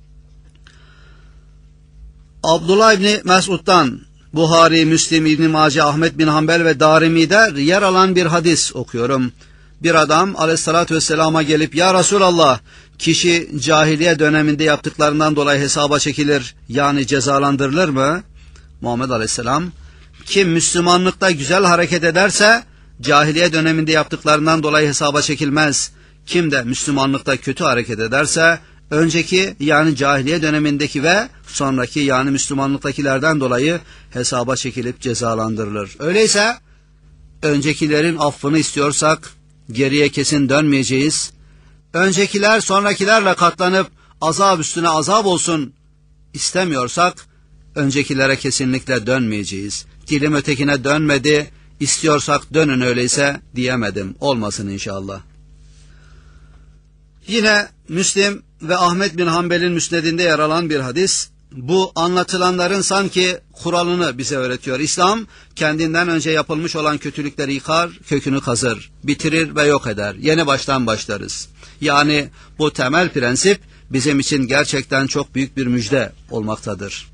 Abdullah İbni Mesud'dan Buhari, Müslim, İbn-i Mace, Ahmet bin Hanbel ve Darimi'de yer alan bir hadis okuyorum. Bir adam aleyhissalatü vesselama gelip, ya Resulallah, kişi cahiliye döneminde yaptıklarından dolayı hesaba çekilir, yani cezalandırılır mı? Muhammed aleyhisselam, kim Müslümanlıkta güzel hareket ederse cahiliye döneminde yaptıklarından dolayı hesaba çekilmez. Kim de Müslümanlıkta kötü hareket ederse önceki, yani cahiliye dönemindeki ve sonraki, yani Müslümanlıktakilerden dolayı hesaba çekilip cezalandırılır. Öyleyse öncekilerin affını istiyorsak geriye kesin dönmeyeceğiz. Öncekiler sonrakilerle katlanıp azap üstüne azap olsun istemiyorsak öncekilere kesinlikle dönmeyeceğiz. Dilim ötekine dönmedi, istiyorsak dönün öyleyse diyemedim. Olmasın inşallah. Yine Müslim ve Ahmet bin Hanbel'in müsnedinde yer alan bir hadis, bu anlatılanların sanki kuralını bize öğretiyor. İslam kendinden önce yapılmış olan kötülükleri yıkar, kökünü kazır, bitirir ve yok eder. Yeni baştan başlarız. Yani bu temel prensip bizim için gerçekten çok büyük bir müjde olmaktadır.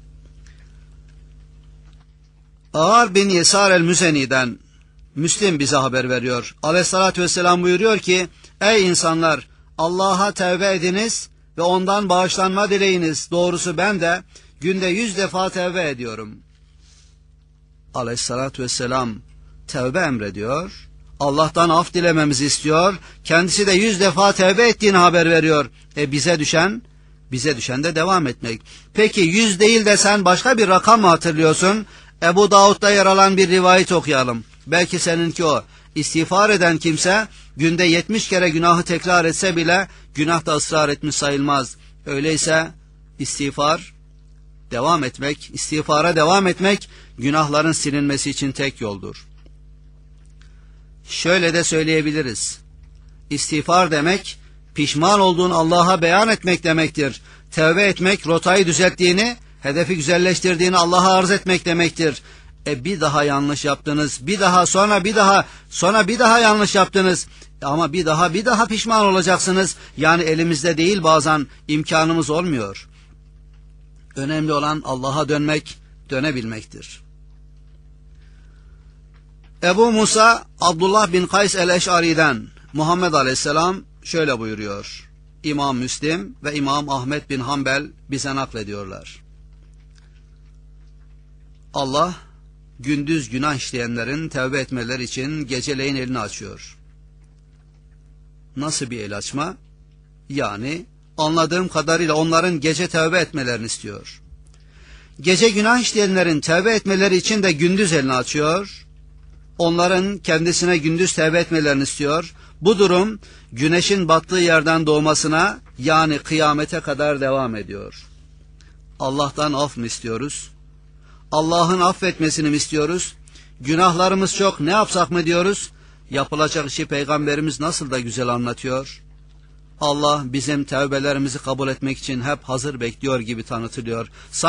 Ağar bin Yesar el-Müzeni'den Müslim bize haber veriyor. Aleyhissalatü vesselam buyuruyor ki, ey insanlar, Allah'a tevbe ediniz ve ondan bağışlanma dileyiniz. Doğrusu ben de günde 100 defa tevbe ediyorum. Aleyhissalatü vesselam tevbe emrediyor. Allah'tan af dilememizi istiyor. Kendisi de 100 defa tevbe ettiğini haber veriyor. Bize düşen de devam etmek. Peki 100 değil de sen başka bir rakam mı hatırlıyorsun? Ebu Davud'da yer alan bir rivayet okuyalım. Belki seninki o. İstiğfar eden kimse günde 70 kere günahı tekrar etse bile günahta ısrar etmiş sayılmaz. Öyleyse istiğfara devam etmek günahların silinmesi için tek yoldur. Şöyle de söyleyebiliriz. İstiğfar demek pişman olduğun Allah'a beyan etmek demektir. Tevbe etmek rotayı düzelttiğini, hedefi güzelleştirdiğini Allah'a arz etmek demektir. Bir daha yanlış yaptınız, sonra bir daha yanlış yaptınız. Ama bir daha pişman olacaksınız. Yani elimizde değil, bazen imkanımız olmuyor. Önemli olan Allah'a dönmek, dönebilmektir. Ebu Musa Abdullah bin Kays el-Eş'ari'den Muhammed aleyhisselam şöyle buyuruyor. İmam Müslim ve İmam Ahmet bin Hanbel bize naklediyorlar. Allah gündüz günah işleyenlerin tevbe etmeleri için geceleyin elini açıyor. Nasıl bir el açma? Yani anladığım kadarıyla onların gece tevbe etmelerini istiyor. Gece günah işleyenlerin tevbe etmeleri için de gündüz elini açıyor. Onların kendisine gündüz tevbe etmelerini istiyor. Bu durum güneşin battığı yerden doğmasına, yani kıyamete kadar devam ediyor. Allah'tan af mı istiyoruz? Allah'ın affetmesini mi istiyoruz? Günahlarımız çok, ne yapsak mı diyoruz? Yapılacak işi Peygamberimiz nasıl da güzel anlatıyor. Allah bizim tevbelerimizi kabul etmek için hep hazır bekliyor gibi tanıtılıyor.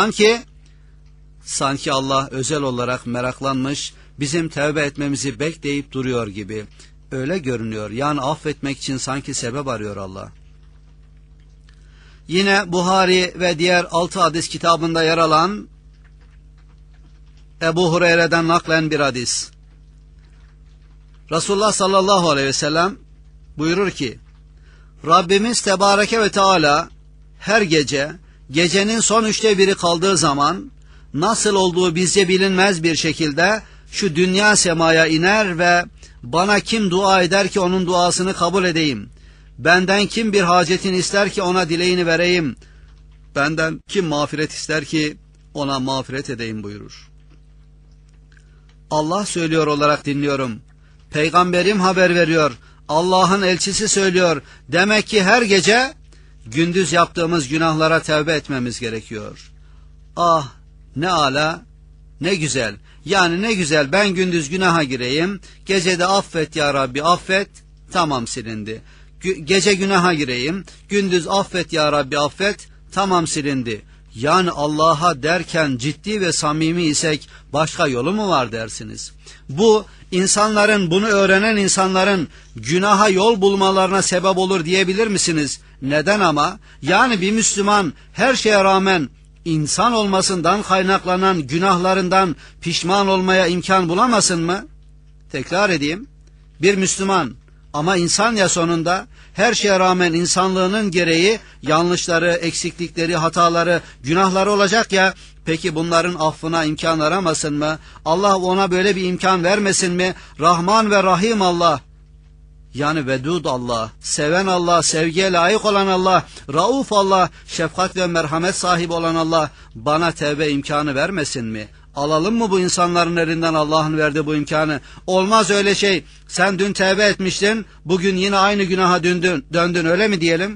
Sanki Allah özel olarak meraklanmış, bizim tevbe etmemizi bekleyip duruyor gibi. Öyle görünüyor. Yani affetmek için sanki sebep arıyor Allah. Yine Buhari ve diğer 6 hadis kitabında yer alan Ebu Hureyre'den naklen bir hadis. Resulullah sallallahu aleyhi ve sellem buyurur ki, Rabbimiz Tebareke ve Teala her gece, gecenin son 1/3 kaldığı zaman, nasıl olduğu bizce bilinmez bir şekilde şu dünya semaya iner ve bana kim dua eder ki onun duasını kabul edeyim? Benden kim bir hacetini ister ki ona dileğini vereyim? Benden kim mağfiret ister ki ona mağfiret edeyim buyurur. Allah söylüyor olarak dinliyorum. Peygamberim haber veriyor. Allah'ın elçisi söylüyor. Demek ki her gece gündüz yaptığımız günahlara tevbe etmemiz gerekiyor. Ah ne ala, ne güzel. Yani ne güzel, ben gündüz günaha gireyim, gecede affet ya Rabbi affet, tamam silindi. Gece günaha gireyim, gündüz affet ya Rabbi affet, tamam silindi. Yani Allah'a derken ciddi ve samimi isek başka yolu mu var dersiniz? Bu insanların, bunu öğrenen insanların günaha yol bulmalarına sebep olur diyebilir misiniz? Neden ama? Yani bir Müslüman her şeye rağmen insan olmasından kaynaklanan günahlarından pişman olmaya imkan bulamasın mı? Tekrar edeyim. Bir Müslüman ama insan ya sonunda, her şeye rağmen insanlığının gereği yanlışları, eksiklikleri, hataları, günahları olacak ya, peki bunların affına imkan aramasın mı? Allah ona böyle bir imkan vermesin mi? Rahman ve Rahim Allah, yani Vedud Allah, seven Allah, sevgiye layık olan Allah, Rauf Allah, şefkat ve merhamet sahibi olan Allah bana tevbe imkanı vermesin mi? Alalım mı bu insanların elinden Allah'ın verdiği bu imkanı? Olmaz öyle şey. Sen dün tevbe etmiştin, bugün yine aynı günaha döndün öyle mi diyelim?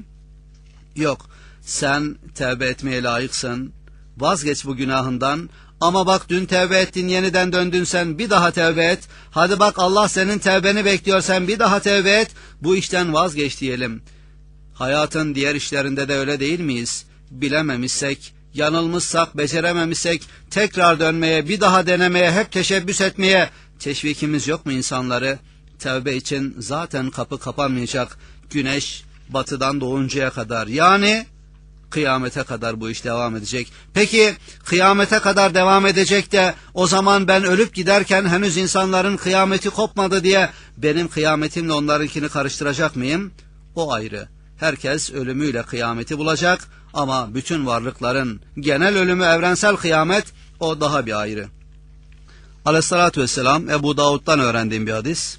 Yok, sen tevbe etmeye layıksın. Vazgeç bu günahından. Ama bak dün tevbe ettin, yeniden döndün, sen bir daha tevbe et. Hadi bak Allah senin tevbeni bekliyor, sen bir daha tevbe et. Bu işten vazgeç diyelim. Hayatın diğer işlerinde de öyle değil miyiz? Bilememişsek, yanılmışsak, becerememişsek tekrar dönmeye, bir daha denemeye, hep teşebbüs etmeye teşvikimiz yok mu insanları? Tevbe için zaten kapı kapanmayacak. Güneş batıdan doğuncaya kadar, yani kıyamete kadar bu iş devam edecek. Peki kıyamete kadar devam edecek de o zaman ben ölüp giderken henüz insanların kıyameti kopmadı diye benim kıyametimle onlarınkini karıştıracak mıyım? O ayrı. Herkes ölümüyle kıyameti bulacak ama bütün varlıkların genel ölümü, evrensel kıyamet, o daha bir ayrı. Aleyhissalatü vesselam, Ebu Davud'dan öğrendiğim bir hadis.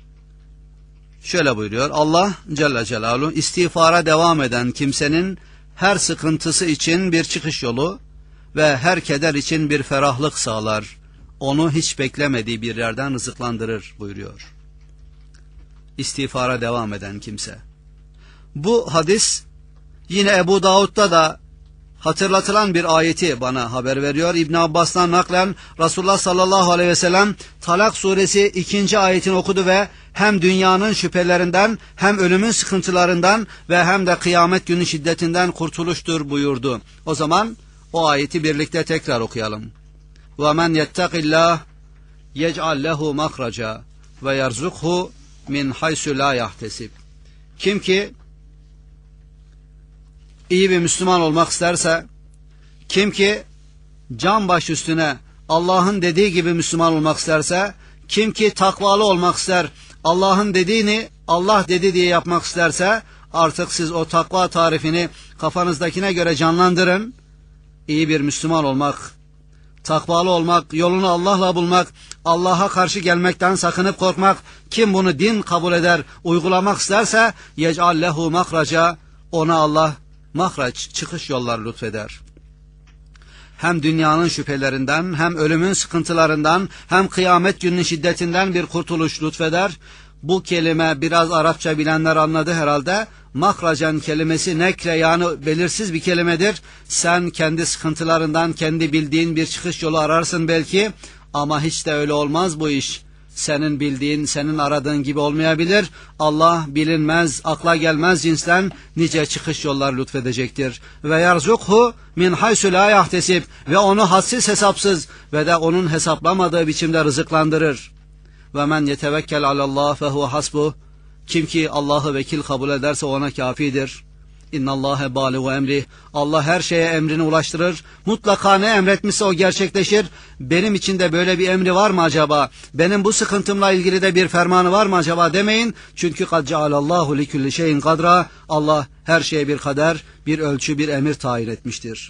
Şöyle buyuruyor: Allah Celle Celaluhu istiğfara devam eden kimsenin her sıkıntısı için bir çıkış yolu ve her keder için bir ferahlık sağlar. Onu hiç beklemediği bir yerden rızıklandırır buyuruyor. İstiğfara devam eden kimse. Bu hadis yine Ebu Davud'da da hatırlatılan bir ayeti bana haber veriyor. İbn Abbas'tan naklen Resulullah sallallahu aleyhi ve sellem Talak suresi 2. ayetini okudu ve hem dünyanın şüphelerinden, hem ölümün sıkıntılarından ve hem de kıyamet günü şiddetinden kurtuluştur buyurdu. O zaman o ayeti birlikte tekrar okuyalım. وَمَنْ يَتَّقِ اللّٰهِ يَجْعَلْ لَهُ مَخْرَجًا وَيَرْزُقْهُ مِنْ حَيْسُ لَا يَحْتَسِبْ. Kim ki iyi bir Müslüman olmak isterse, kim ki can baş üstüne Allah'ın dediği gibi Müslüman olmak isterse, kim ki takvalı olmak ister, Allah'ın dediğini Allah dedi diye yapmak isterse, artık siz o takva tarifini kafanızdakine göre canlandırın. İyi bir Müslüman olmak, takvalı olmak, yolunu Allah'la bulmak, Allah'a karşı gelmekten sakınıp korkmak, kim bunu din kabul eder, uygulamak isterse, yec'al lehu mahraca, ona Allah mahraç, çıkış yolları lütfeder. Hem dünyanın şüphelerinden, hem ölümün sıkıntılarından, hem kıyamet gününün şiddetinden bir kurtuluş lütfeder. Bu kelime biraz Arapça bilenler anladı herhalde. Mahracan kelimesi nekre, yani belirsiz bir kelimedir. Sen kendi sıkıntılarından kendi bildiğin bir çıkış yolu ararsın belki, ama hiç de öyle olmaz bu iş. Senin bildiğin, senin aradığın gibi olmayabilir. Allah bilinmez, akla gelmez cinsten nice çıkış yollar lütfedecektir. Ve yerzukhu min haysu la yahtesib, ve onu hadsiz hesapsız ve de onun hesaplamadığı biçimde rızıklandırır. Ve men yetevekkel alallah fehuve hasbuh. Kim ki Allah'ı vekil kabul ederse ona kafidir. İnnallâhe bâliğu emri. Allah her şeye emrini ulaştırır. Mutlaka ne emretmişse o gerçekleşir. Benim için de böyle bir emri var mı acaba? Benim bu sıkıntımla ilgili de bir fermanı var mı acaba demeyin. Çünkü kad cealallahu likulli şeyin kadra. Allah her şeye bir kader, bir ölçü, bir emir tayin etmiştir.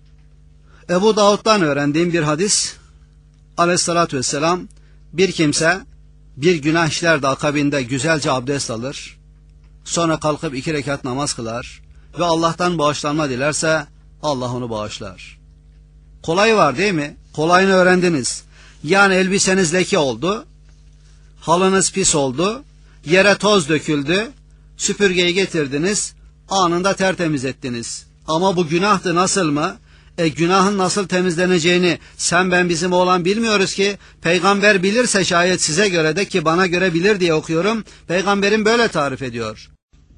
Ebu Davud'dan öğrendiğim bir hadis. Aleyhissalatü vesselam, bir kimse bir günah işler de akabinde güzelce abdest alır. Sonra kalkıp 2 rekat namaz kılar ve Allah'tan bağışlanma dilerse Allah onu bağışlar. Kolayı var değil mi? Kolayını öğrendiniz. Yani elbiseniz leke oldu, halınız pis oldu, yere toz döküldü, süpürgeyi getirdiniz, Anında tertemiz ettiniz. Ama bu günahtı, nasıl mı? Günahın nasıl temizleneceğini sen ben bizim oğlan bilmiyoruz ki. Peygamber bilirse şayet size göre de, ki bana göre bilir diye okuyorum. Peygamberin böyle tarif ediyor.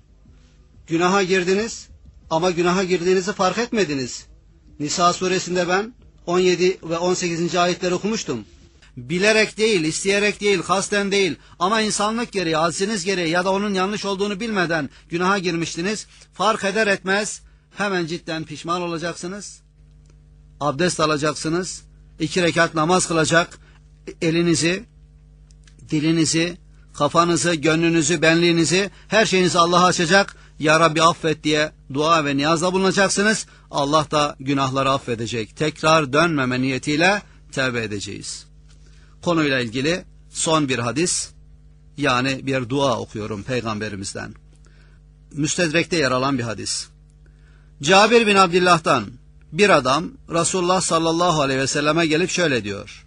Günaha girdiniz ama günaha girdiğinizi fark etmediniz. Nisa suresinde ben 17 ve 18. ayetleri okumuştum. Bilerek değil, isteyerek değil, kasten değil ama insanlık gereği, acziniz gereği ya da onun yanlış olduğunu bilmeden günaha girmiştiniz. Fark eder etmez hemen cidden pişman olacaksınız. Abdest alacaksınız. 2 rekat namaz kılacak. Elinizi, dilinizi, kafanızı, gönlünüzü, benliğinizi, her şeyinizi Allah'a açacak. Ya Rabbi affet diye dua ve niyazda bulunacaksınız. Allah da günahları affedecek. Tekrar dönmeme niyetiyle tevbe edeceğiz. Konuyla ilgili son bir hadis, yani bir dua okuyorum Peygamberimizden. Müstedrek'te yer alan bir hadis. Cabir bin Abdillah'tan bir adam Resulullah sallallahu aleyhi ve selleme gelip şöyle diyor.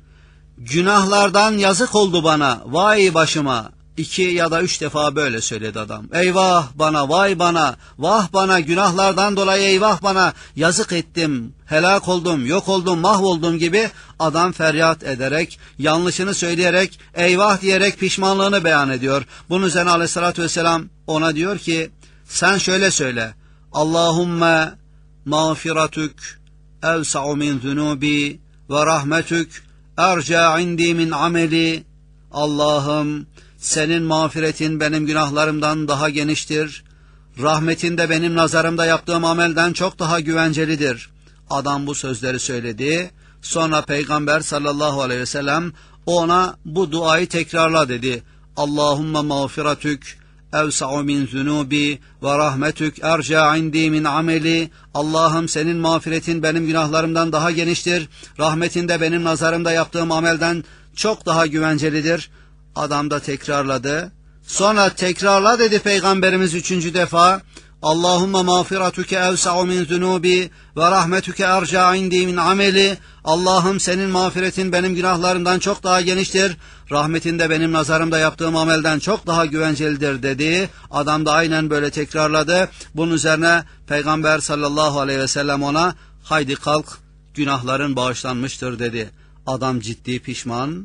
Günahlardan yazık oldu bana, vay başıma. 2 ya da 3 defa böyle söyledi adam. Eyvah bana, vay bana, vah bana, günahlardan dolayı eyvah bana, yazık ettim, helak oldum, yok oldum, mahvoldum gibi adam feryat ederek, yanlışını söyleyerek, eyvah diyerek pişmanlığını beyan ediyor. Bunun üzerine aleyhissalatü vesselam ona diyor ki, sen şöyle söyle, Allahümme mağfiratük evsa'u min zunubi ve rahmetük erca indi min ameli. Allah'ım, senin mağfiretin benim günahlarımdan daha geniştir. Rahmetin de benim nazarımda yaptığım amelden çok daha güvencelidir. Adam bu sözleri söyledi. Sonra Peygamber sallallahu aleyhi ve sellem ona bu duayı tekrarla dedi. Allahümme mağfiratük evsa'u min zunubi ve rahmetük erca indi min ameli. Allah'ım, senin mağfiretin benim günahlarımdan daha geniştir. Rahmetin de benim nazarımda yaptığım amelden çok daha güvencelidir. Adam da tekrarladı. Sonra tekrarla dedi Peygamberimiz 3. defa. Allahümme mağfiratuke evsa'u min zunubi ve rahmetuke erca indi min ameli. Allah'ım, senin mağfiretin benim günahlarımdan çok daha geniştir. Rahmetin de benim nazarımda yaptığım amelden çok daha güvencelidir dedi. Adam da aynen böyle tekrarladı. Bunun üzerine Peygamber sallallahu aleyhi ve sellem ona haydi kalk, günahların bağışlanmıştır dedi. Adam ciddi pişman.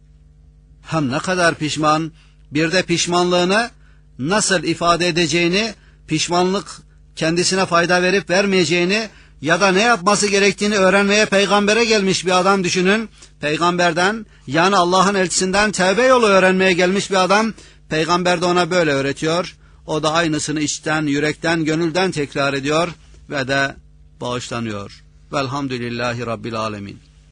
Hem ne kadar pişman, bir de pişmanlığını nasıl ifade edeceğini, pişmanlık kendisine fayda verip vermeyeceğini ya da ne yapması gerektiğini öğrenmeye peygambere gelmiş bir adam düşünün. Peygamberden, yani Allah'ın elçisinden tevbe yolu öğrenmeye gelmiş bir adam. Peygamber de ona böyle öğretiyor. O da aynısını içten, yürekten, gönülden tekrar ediyor ve de bağışlanıyor. Velhamdülillahi Rabbil Alemin.